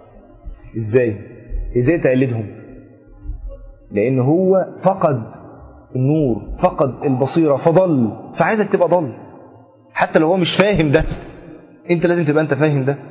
إزاي تقلدهم؟ لأن هو فقد النور، فقد البصيرة، فضل، فعايزك تبقى ضل. حتى لو هو مش فاهم ده، أنت لازم تبقى أنت فاهم ده.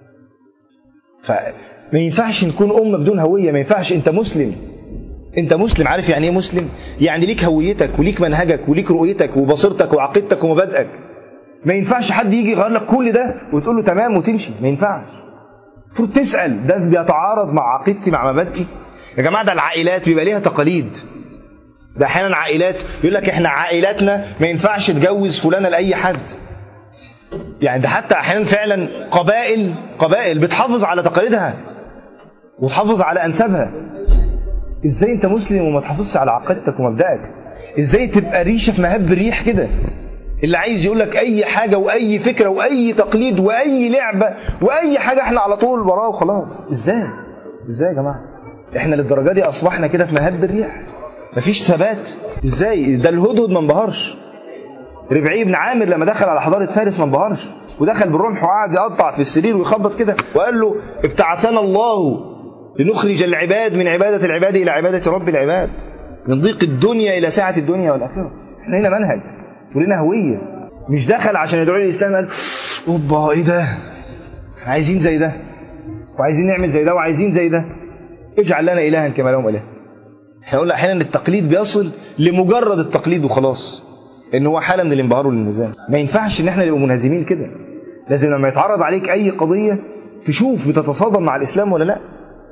فما ينفعش نكون أمة بدون هوية. ما ينفعش. أنت مسلم، أنت مسلم. عارف يعني إيه مسلم؟ يعني ليك هويتك وليك منهجك وليك رؤيتك وبصيرتك وعقيدتك ومبادئك. ما ينفعش حد يجي يغير لك كل ده وتقول له تمام وتمشي. ما ينفعش. المفروض تسأل ده بيتعارض مع عقيدتي مع مبادئي. يا جماعة ده العائلات بيبقى ليها تقاليد. ده أحيانا عائلات يقول لك إحنا عائلاتنا ما ينفعش تجوز فلانة لأي حد. يعني ده حتى أحيانا فعلا قبائل بتحافظ على تقاليدها وتحافظ على أنسابها. إزاي أنت مسلم وما تحافظش على عقيدتك ومبدأك؟ إزاي تبقى ريشة في مهب الريح كده؟ اللي عايز يقول لك أي حاجة وأي فكرة وأي تقليد وأي لعبة وأي حاجة إحنا على طول وراه وخلاص. إزاي يا جماعة؟ إحنا للدرجة دي أصبحنا كده في مهب الريح، مفيش ثبات. إزاي؟ ده الهدهد ما انبهرش. ربعي بن عامر لما دخل على حضارة فارس ما انبهرش، ودخل بالرمح وقعد يقطع في السرير ويخبط كده وقال له ابتعثنا الله لنخرج العباد من عبادة العباد إلى عبادة رب العباد، من ضيق الدنيا إلى ساعة الدنيا والآخرة. احنا هنا منهج ولنا هوية. مش دخل عشان يدعو الإسلام قال اوبا ايه ده، عايزين زي ده وعايزين نعمل زي ده وعايزين زي ده، اجعل لنا إلها كما لهم إله. احنا قلنا احيانا التقليد بيصل لمجرد التقليد وخلاص، ان هو حالة من الانبهار والانهزام. ما ينفعش ان احنا نبقى منهزمين كده. لازم لما يتعرض عليك اي قضية تشوف بتتصادم مع الاسلام ولا لا.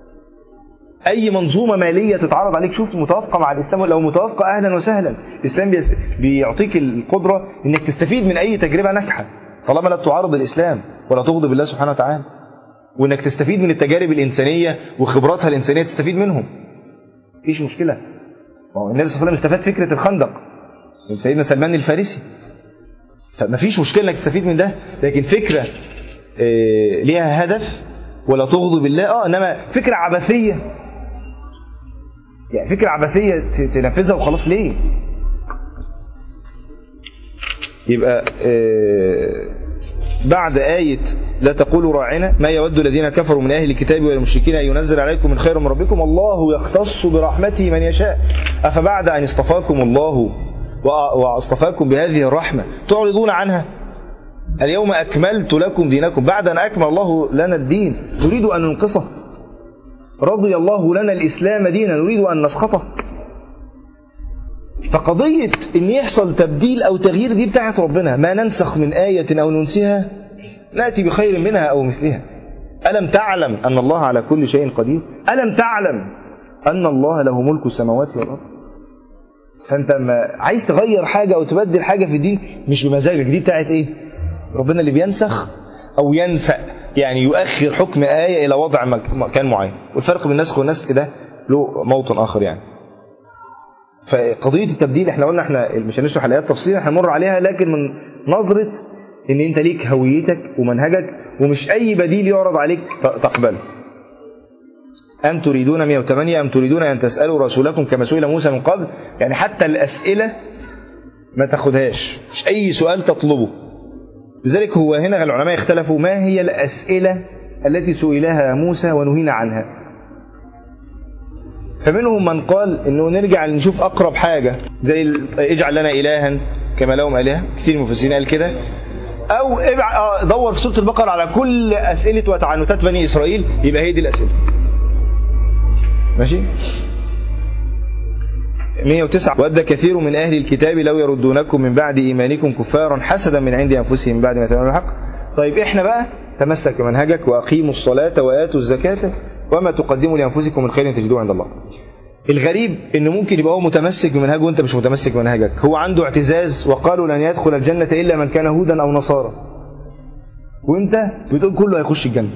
اي منظومة مالية تتعرض عليك شوف متوافقة مع الاسلام. لو متوافقة اهلا وسهلا. الاسلام بيعطيك القدرة انك تستفيد من اي تجربة ناجحة طالما لا تعارض الاسلام ولا تغضب الله سبحانه وتعالى، وانك تستفيد من التجارب الانسانية وخبراتها الانسانية تستفيد منهم. مفيش مشكلة. النبي صلى الله عليه وسلم استفاد فكرة الخندق من سيدنا سلمان الفارسي، فمفيش مشكلة انك تستفيد من ده. لكن فكرة ليها هدف ولا تغضب الله. انما فكرة عبثية، يعني فكرة عبثية تنفذها وخلاص ليه؟ يبقى بعد آية لا تقولوا راعنا ما يود الذين كفروا من أهل الكتاب والمشركين أن ينزل عليكم من خير من ربكم الله يختص برحمته من يشاء أفبعد أن اصطفاكم الله واصطفاكم بهذه الرحمة تعرضون عنها؟ اليوم أكملت لكم دينكم بعد أن أكمل الله لنا الدين نريد أن ننقصه. رضي الله لنا الإسلام دينا نريد أن نسخطه. فقضية إن يحصل تبديل أو تغيير دي بتاعت ربنا. ما ننسخ من آية أو ننسها نأتي بخير منها أو مثلها. ألم تعلم أن الله على كل شيء قدير؟ ألم تعلم أن الله له ملك السماوات والأرض؟ فأنت ما عايز تغير حاجة أو تبدل حاجة في الدين مش بمزاجك. دي بتاعت إيه؟ ربنا اللي بينسخ أو ينسأ، يعني يؤخر حكم آية إلى وضع مكان معين. والفرق بين النسخ والنسخ ده له موطن آخر يعني. فقضية التبديل احنا قلنا احنا مش هنشرح الآيات تفصيلا، هنمر عليها لكن من نظرة ان انت ليك هويتك ومنهجك ومش اي بديل يعرض عليك تقبله. أم تريدون 108 أم تريدون أن تسألوا رسولكم كما سئل موسى من قبل. يعني حتى الأسئلة ما تاخدهاش، مش أي سؤال تطلبه. لذلك هو هنا العلماء اختلفوا ما هي الأسئلة التي سئلها موسى ونهينا عنها. فمنهم من قال إنه نرجع نشوف أقرب حاجة زي اجعل لنا إلها كما لهم آلهة، كثير مفسرين قال كده، أو دور في سورة البقرة على كل أسئلة وتعنتات بني إسرائيل، يبقى هي دي الأسئلة. ماشي. 109 ود كثير من أهل الكتاب لو يردونكم من بعد إيمانكم كفارا حسدا من عند أنفسهم من بعد ما تبين الحق. طيب إحنا بقى تمسك بمنهجك وأقيموا الصلاة وآتوا الزكاة وما تقدموا لأنفسكم من خير تجدوه عند الله. الغريب إنه ممكن يبقى هو متمسك بمنهجه وأنت مش متمسك بمنهجك. هو عنده اعتزاز وقالوا لن يدخل الجنة إلا من كان هودا أو نصارى، وأنت بتقول كله هيخش الجنة.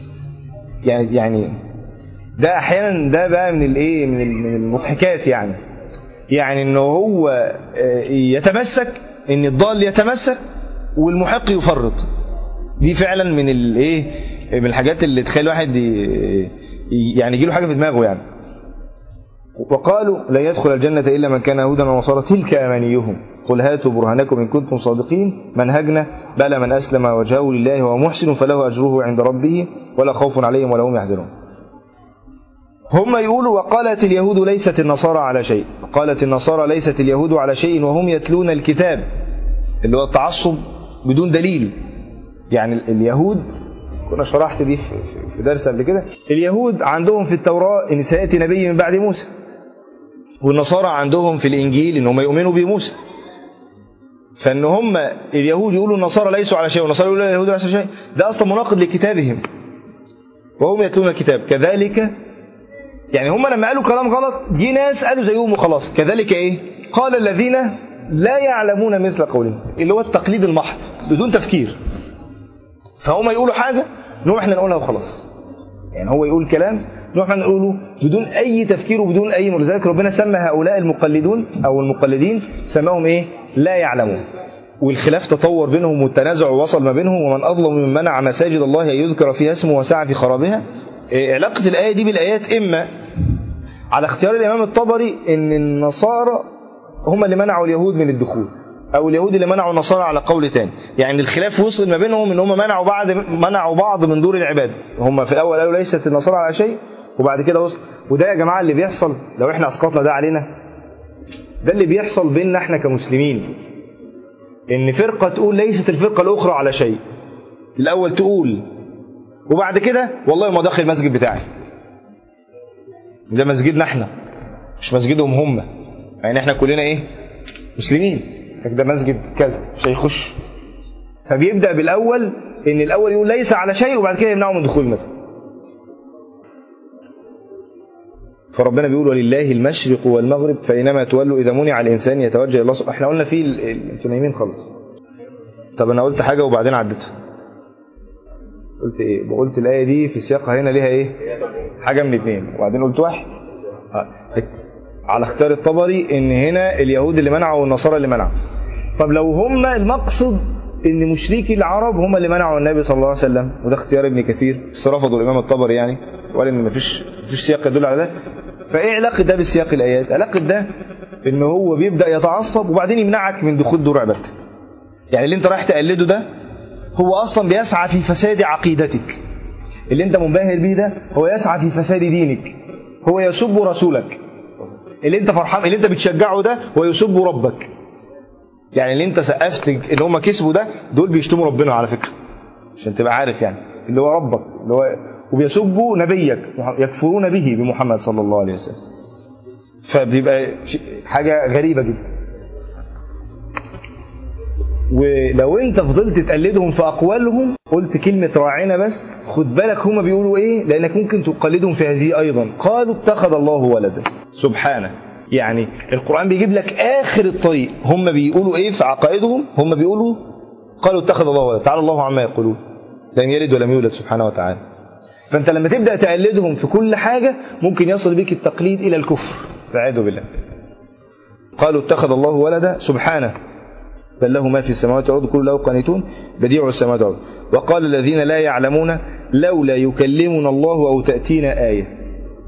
يعني ده أحيانا ده بقى من الإيه، من المضحكات. يعني إنه هو يتمسك، إن الضال يتمسك والمحق يفرط. دي فعلا من الإيه، من الحاجات اللي تخلي الواحد يعني يجيله حاجة في دماغه يعني. وقالوا لا يدخل الجنة إلا من كان هودا ونصارى تلك أمانيهم قل هاتوا برهانكم إن كنتم صادقين منهجنا بلى من أسلم وجهه لله وهو محسن فله أجره عند ربه ولا خوف عليهم ولا هم يحزنون. هم يقولوا وقالت اليهود ليست النصارى على شيء، قالت النصارى ليست اليهود على شيء وهم يتلون الكتاب، اللي هو التعصب بدون دليل. يعني اليهود، كنا شرحت دي في درس قبل كده، اليهود عندهم في التوراة إن سيأتي نبي من بعد موسى، والنصارى عندهم في الإنجيل إنهم يؤمنوا بموسى. فإن هم اليهود يقولوا النصارى ليسوا على شيء والنصارى يقولوا اليهود ليسوا على شيء، ده أصلا مناقض لكتابهم وهم يتلون الكتاب. كذلك يعني هم لما قالوا كلام غلط جي ناس قالوا زيهم وخلاص. كذلك إيه؟ قال الذين لا يعلمون مثل قولهم، اللي هو التقليد المحض بدون تفكير. فهم يقولوا حاجة نروح احنا نقولها وخلاص. يعني هو يقول كلام نروح احنا نقوله بدون أي تفكير وبدون أي نور. لذلك ربنا سمى هؤلاء المقلدون أو المقلدين سماهم إيه؟ لا يعلمون. والخلاف تطور بينهم والتنازع وصل ما بينهم. ومن أظلم من منع مساجد الله أن يذكر فيها اسمه وسعى في خرابها. علاقة الآية دي بالآيات إما على اختيار الإمام الطبري إن النصارى هم اللي منعوا اليهود من الدخول، أو اليهود اللي منعوا النصارى على قول تاني. يعني الخلاف وصل ما بينهم إن هم منعوا بعض من دور العبادة. هم في الأول قالوا ليست النصارى على شيء، وبعد كده وصل. وده يا جماعة اللي بيحصل لو إحنا أسقطنا ده علينا، ده اللي بيحصل بيننا إحنا كمسلمين. إن فرقة تقول ليست الفرقة الأخرى على شيء، الأول تقول وبعد كده والله ما داخل المسجد بتاعي، ده مسجدنا إحنا مش مسجدهم هم. يعني إحنا كلنا إيه؟ مسلمين. ده مسجد كذا مش هيخش. فبيبدأ بالأول إن الأول يقول ليس على شيء وبعد كده يمنعه من دخول المسجد. فربنا بيقول ولله المشرق والمغرب فإنما تولوا إذا منع الإنسان يتوجه إلى الله. احنا قلنا فيه انتوا نايمين خالص. طب أنا قلت حاجة وبعدين عدتها. قلت إيه؟ قلت الآية دي في سياقها هنا ليها إيه؟ حاجة من اتنين وبعدين قلت واحد. على اختيار الطبري إن هنا اليهود اللي منعوا والنصارى اللي منعوا. طب لو هم المقصد إن مشركي العرب هم اللي منعوا النبي صلى الله عليه وسلم، وده اختيار ابن كثير بس رفضوا الإمام الطبري يعني، وقال إن مفيش سياق يدل على ده. فإيه علاقة ده بسياق الآيات؟ علاقة ده إن هو بيبدأ يتعصب وبعدين يمنعك من دخول دور عبادتك. يعني اللي أنت رايح تقلده ده هو أصلا بيسعى في فساد عقيدتك. اللي أنت منبهر بيه ده هو يسعى في فساد دينك. هو يسب رسولك. اللي أنت فرحان اللي أنت بتشجعه ده هو يسب ربك. يعني اللي أنت سقفت اللي هم كسبوا ده دول بيشتموا ربنا على فكرة، عشان تبقى عارف يعني اللي هو ربك اللي هو، وبيسبوا نبيك يكفرون به بمحمد صلى الله عليه وسلم. فبيبقى حاجة غريبة جدا. ولو انت فضلت تقلدهم في أقوالهم قلت كلمة راعنا بس خد بالك هما بيقولوا ايه، لأنك ممكن تقلدهم في هذه أيضا. قالوا اتخذ الله ولدا سبحانه. يعني القرآن بيجيب لك آخر الطريق. هم بيقولوا ايه في عقائدهم؟ هم بيقولوا قالوا اتخذ الله ولدا، تعالى الله عما يقولون، لم يلد ولم يولد سبحانه وتعالى. فأنت لما تبدأ تقلدهم في كل حاجة ممكن يصل بك التقليد إلى الكفر، فعياذ بالله. قالوا اتخذ الله ولدا سبحانه بل له ما في السماوات والأرض كل له قانتون بديع السماوات والأرض. وقال الذين لا يعلمون لولا يكلمنا الله أو تأتينا آية.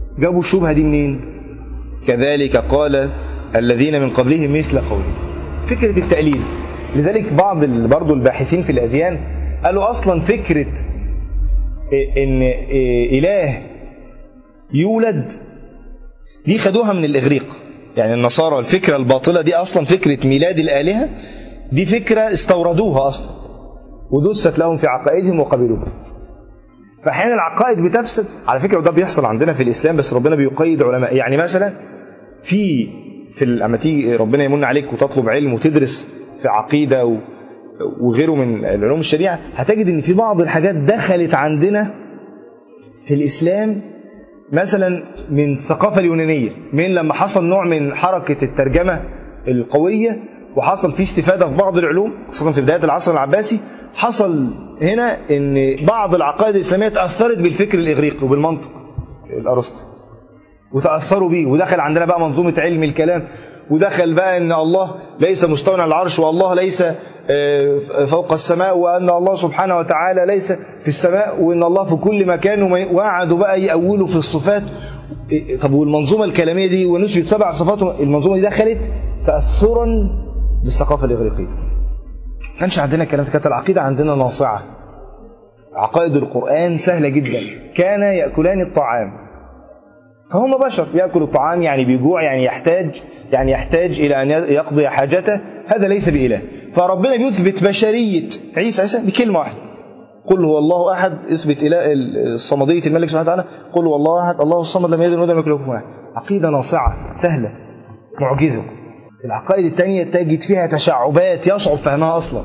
جابوا الشبهة دي منين؟ كذلك قال الذين من قبلهم مثل قولهم، فكرة التقليد. لذلك بعض برضو الباحثين في الأديان قالوا أصلا فكرة إن إله يولد دي خدوها من الإغريق. يعني النصارى الفكرة الباطلة دي أصلا فكرة ميلاد الآلهة دي فكرة استوردوها أصلا ودست لهم في عقائدهم وقبلوها. فأحيانا العقائد بتفسد على فكرة، وده بيحصل عندنا في الإسلام بس ربنا بيقيد علماء. يعني مثلا لما تيجي ربنا يمن عليك وتطلب علم وتدرس في عقيدة وغيره من العلوم الشريعة، هتجد ان في بعض الحاجات دخلت عندنا في الإسلام مثلا من الثقافة اليونانية، من لما حصل نوع من حركة الترجمة القوية وحصل فيه استفادة في بعض العلوم خاصة في بداية العصر العباسي. حصل هنا ان بعض العقائد الإسلامية تأثرت بالفكر الإغريقي وبالمنطق الأرسطو وتأثروا بيه، ودخل عندنا بقى منظومة علم الكلام، ودخل بقى ان الله ليس مستوى على العرش، والله ليس فوق السماء، وان الله سبحانه وتعالى ليس في السماء، وان الله في كل مكان، وقعدوا بقى يأولوا في الصفات. طب والمنظومة الكلامية دي ونثبت 7 صفات، المنظومة دي دخلت تأثرا بالثقافة الإغريقية. ما كانش عندنا الكلام ده، كانت العقيدة عندنا ناصعة. عقائد القرآن سهلة جدا. كان يأكلان الطعام، فهم بشر يأكل الطعام، يعني بيجوع، يعني يحتاج إلى أن يقضي حاجته، هذا ليس بإله. فربنا بيثبت بشرية عيسى بكلمة واحدة، قل هو الله أحد، اثبت إله الصمدية الملك سبحانه وتعالى، قل هو الله أحد الله الصمد لم يلد ولم يكن له كفوا أحد. عقيدة ناصعة سهلة معجزة. العقائد الثانية تجد فيها تشعبات يصعب فهمها أصلا.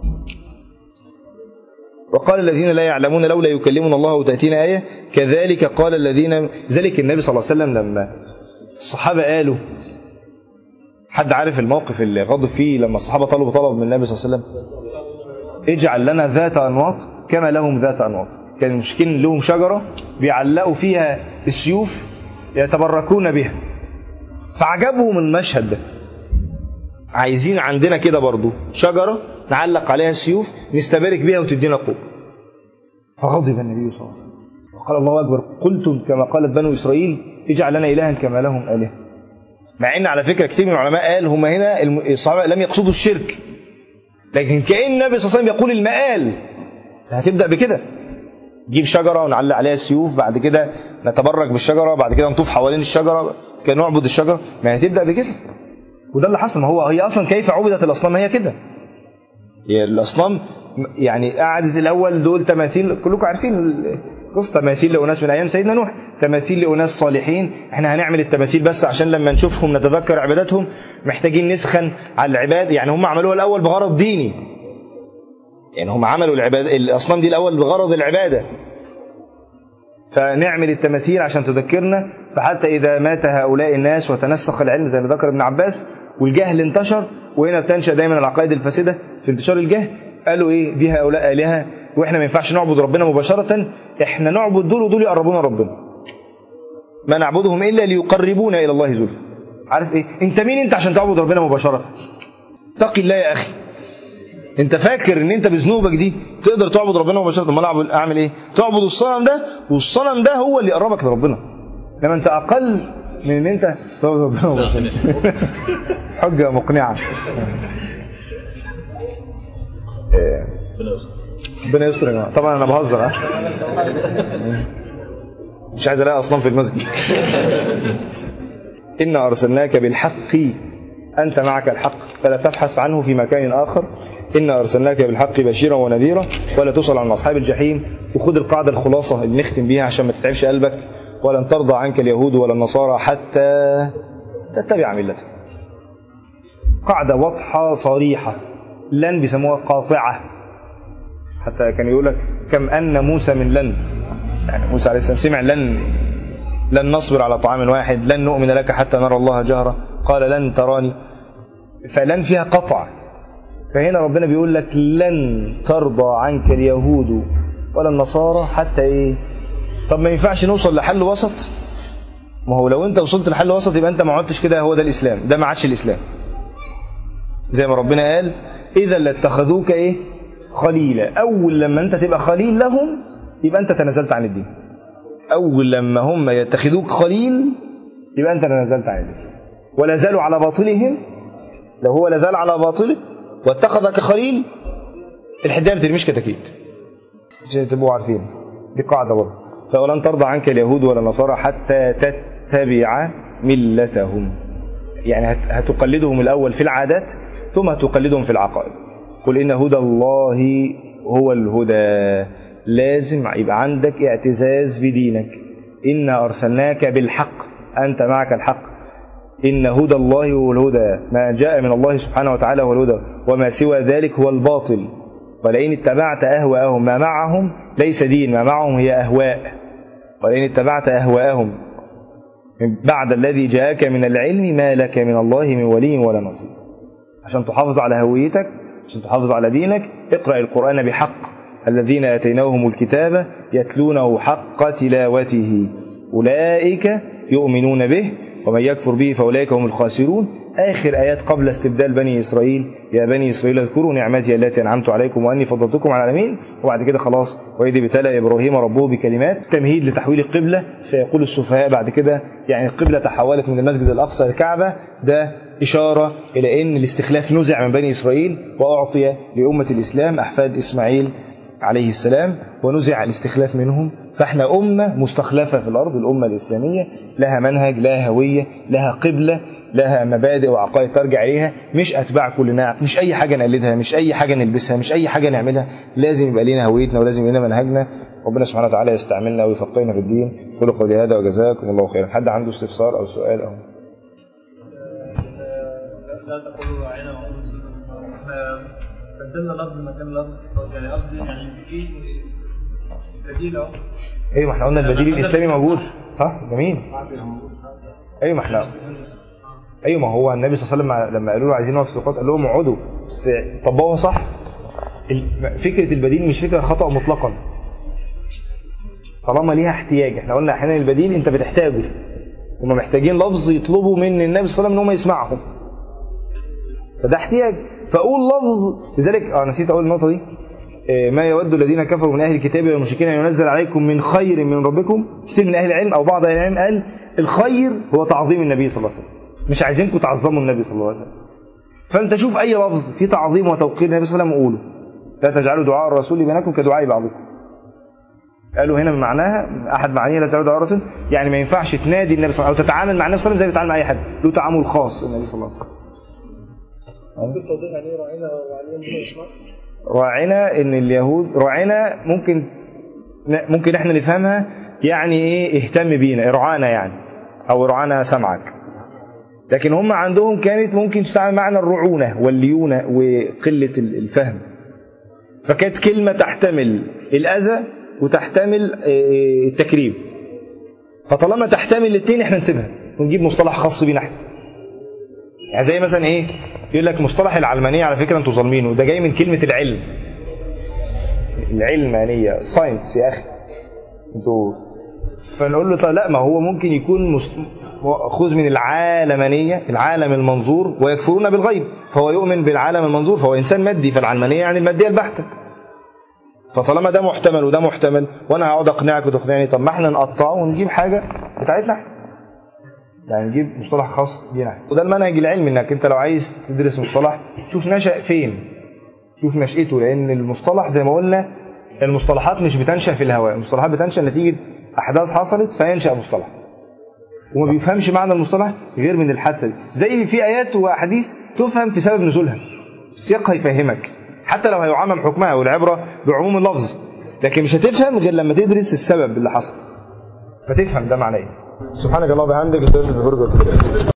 وقال الذين لا يعلمون لولا يكلمنا الله وتأتينا آية كذلك قال الذين. ذلك النبي صلى الله عليه وسلم لما الصحابة قالوا، حد عارف الموقف اللي غضب فيه لما الصحابة طلب من النبي صلى الله عليه وسلم اجعل لنا ذات أنواط كما لهم ذات أنواط. كان المشكين لهم شجرة بيعلقوا فيها السيوف يتبركون بها، فعجبهم المشهد ده. عايزين عندنا كده برضو شجرة نعلق عليها السيوف نستبارك بها وتدينا قوة. فغضب النبي صلى الله عليه وسلم وقال الله أكبر قلتم كما قالت بنو إسرائيل اجعل لنا إلها كما لهم آلهة. مع ان على فكرة كثير من العلماء قال هم هنا الصحابة لم يقصدوا الشرك، لكن كأن النبي صلى الله عليه وسلم يقول المآل هتبدأ بكده، نجيب شجرة ونعلق عليها السيوف، بعد كده نتبرك بالشجرة، بعد كده نطوف حوالين الشجرة كان نعبد الشجرة، ما هتبدأ بكده. وده اللي حصل. ما هي أصلا كيف عبدت الأصنام؟ هي كده. هي الأصنام يعني قعدت الأول دول تماثيل، كلكم عارفين قصة تماثيل لأناس من أيام سيدنا نوح، تماثيل لأناس صالحين. احنا هنعمل التماثيل بس عشان لما نشوفهم نتذكر عبادتهم، محتاجين نسخن على العباد. يعني هم عملوها الأول بغرض ديني، يعني هم عملوا الأصنام دي الأول بغرض العبادة، فنعمل التماثيل عشان تذكرنا. فحتى إذا مات هؤلاء الناس وتنسخ العلم زي ما ذكر ابن عباس والجهل انتشر، وهنا بتنشأ دايما العقائد الفاسدة في انتشار الجهل، قالوا ايه دي هؤلاء آلهة واحنا ما ينفعش نعبد ربنا مباشرة، احنا نعبد دول ودول يقربونا ربنا، ما نعبدهم إلا ليقربونا إلى الله زلفى. عارف ايه انت مين انت عشان تعبد ربنا مباشرة؟ اتق الله يا أخي. انت فاكر ان انت بذنوبك دي تقدر تعبد ربنا مباشرة؟ ما اعمل ايه؟ تعبد الصنم ده، والصنم ده هو اللي يقربك لربنا، لما انت اقل من ان انت تعبد ربنا مباشرة. حجة مقنعة. ربنا يستر يا جماعه. طبعا انا بهزر، مش عايز الاقي اصنام في المسجد. إنا أرسلناك بالحق، أنت معك الحق فلا تبحث عنه في مكان آخر. إنا أرسلناك بالحق بشيرا ونذيرا ولا تصل عن أصحاب الجحيم. وخذ القاعدة الخلاصة اللي نختم بيها عشان ما تتعبش قلبك: ولن ترضى عنك اليهود ولا النصارى حتى تتبع ملته. قاعدة واضحة صريحة، لن بيسموها قاطعة، حتى كان يقول لك كم أن موسى من لن، يعني موسى عليه السلام سمع لن نصبر على طعام واحد، لن نؤمن لك حتى نرى الله جهرة، قال لن تراني، فلن فيها قطع. فهنا ربنا بيقول لك لن ترضى عنك اليهود ولا النصارى حتى ايه؟ طب ما ينفعش نوصل لحل وسط؟ ما هو لو انت وصلت لحل وسط يبقى انت ما عدتش كده، هو ده الاسلام، ده ما عادش الاسلام. زي ما ربنا قال: اذا لاتخذوك ايه؟ خليلا. اول لما انت تبقى خليل لهم يبقى انت تنازلت عن الدين. أول لما هم يتخذوك خليل يبقى أنت لا نزلت عليه، ولا زالوا على باطلهم. لو هو لا زال على باطله واتخذك خليل، الحداية ما بترميش كتاكيت، عشان تبقوا عارفين دي قاعدة برضه. فولن ترضى عنك اليهود ولا النصارى حتى تتبع ملتهم، يعني هتقلدهم الأول في العادات ثم هتقلدهم في العقائد. قل إن هدى الله هو الهدى، لازم يبقى عندك اعتزاز بدينك. إنا أرسلناك بالحق، أنت معك الحق. إن هدى الله هو الهدى، ما جاء من الله سبحانه وتعالى هو الهدى، وما سوى ذلك هو الباطل. ولئن اتبعت أهواءهم، ما معهم ليس دين، ما معهم هي أهواء. ولئن اتبعت أهواءهم من بعد الذي جاءك من العلم ما لك من الله من ولي ولا نصير. عشان تحافظ على هويتك، عشان تحافظ على دينك، اقرأ القرآن بحق. الذين آتيناهم الكتاب يتلونه حق تلاوته أولئك يؤمنون به ومن يكفر به فأولئك هم الخاسرون. آخر آيات قبل استبدال بني إسرائيل: يا بني إسرائيل اذكروا نعمتي التي أنعمت عليكم وأني فضلتكم على العالمين. وبعد كده خلاص: وإذ ابتلى إبراهيم ربه بكلمات. تمهيد لتحويل القبلة. سيقول السفهاء بعد كده يعني القبلة تحولت من المسجد الأقصى للكعبة، ده إشارة إلى أن الاستخلاف نزع من بني إسرائيل وأعطي لأمة الإسلام أحفاد إسماعيل عليه السلام، ونزع الاستخلاف منهم. فاحنا أمة مستخلفة في الأرض، الأمة الإسلامية لها منهج، لها هوية، لها قبلة، لها مبادئ وعقائد ترجع إليها، مش أتباع كل ناعم، مش أي حاجة نقلدها، مش أي حاجة نلبسها، مش أي حاجة نعملها. لازم يبقى لنا هويتنا ولازم يبقى لنا منهجنا. ربنا سبحانه وتعالى يستعملنا ويفقهنا في الدين. قولوا قولي هذا وجزاكم الله خيرا. حد عنده استفسار أو سؤال أو لا تقولوا راعينا بدلنا لفظ مكان لفظ، يعني قصدي يعني في بديل اهو. ايوه، ما احنا قلنا البديل الاسلامي موجود، صح؟ جميل. ايوه، ما احنا ايوه، ما هو النبي صلى الله عليه وسلم لما قالوا له عايزين نقف في السوقات قال لهم اقعدوا، بس طبقوها صح. فكره البديل مش فكره خطا مطلقا طالما ليها احتياج. احنا قلنا احيانا البديل انت بتحتاجه، هم محتاجين لفظ يطلبوا من النبي صلى الله عليه وسلم ان هم يسمعهم، فده احتياج، فاقول لفظ. لذلك نسيت اقول النقطه دي: ما يود الذين كفروا من اهل الكتاب والمشركين ان ينزل عليكم من خير من ربكم. كتير من اهل العلم او بعض اهل العلم قال الخير هو تعظيم النبي صلى الله عليه وسلم، مش عايزينكم تعظموا النبي صلى الله عليه وسلم. فانت شوف اي لفظ فيه تعظيم وتوقير النبي صلى الله عليه وسلم قوله. لا تجعلوا دعاء الرسول بينكم كدعاء بعضكم. قالوا هنا من معناها احد معانيها لا تجعلوا دعاء الرسول، يعني ما ينفعش تنادي النبي صلى الله عليه وسلم او تتعامل مع النبي صلى الله عليه وسلم زي ما بتتعامل مع اي حد، له تعامل خاص النبي صلى الله عليه وسلم. ممكن توضيح يعني ايه راعينا وعليهم اسمع؟ راعينا ان اليهود، راعينا ممكن احنا نفهمها يعني ايه اهتم بينا، ارعانا يعني، او ارعانا سمعك. لكن هم عندهم كانت ممكن تستعمل معنى الرعونة والليونة وقلة الفهم، فكانت كلمة تحتمل الأذى وتحتمل التكريم. فطالما تحتمل الاثنين احنا نسيبها ونجيب مصطلح خاص بينا احنا. يعني زي مثلا ايه، يقول لك مصطلح العلمانية على فكرة انتوا ظالمينه، ده جاي من كلمة العلم، العلمانية، ساينس يا اخي انتوا. فنقول له طيب لا، ما هو ممكن يكون مأخوذ من العالمانية، العالم المنظور، ويكفرون بالغيب، فهو يؤمن بالعالم المنظور، فهو إنسان مادي. فالعلمانية يعني المادية البحتة. فطالما ده محتمل وده محتمل وانا هقعد اقنعك وتقنعني، طب ما احنا نقطعه ونجيب حاجة بتاعتنا احنا، يعني نجيب مصطلح خاص بينا. وده المنهج العلمي، انك انت لو عايز تدرس مصطلح شوف نشأ فين، شوف نشأته. لان المصطلح زي ما قلنا المصطلحات مش بتنشأ في الهواء، المصطلحات بتنشأ نتيجة احداث حصلت فينشأ مصطلح، وما بيفهمش معنى المصطلح غير من الحادثة دي. زي في آيات وأحاديث تفهم في سبب نزولها، السياق هيفهمك حتى لو هيعمم حكمها، والعبرة بعموم اللفظ، لكن مش هتفهم غير لما تدرس السبب اللي حصل فتفهم ده معناه ايه. سبحانك اللهم وبحمدك.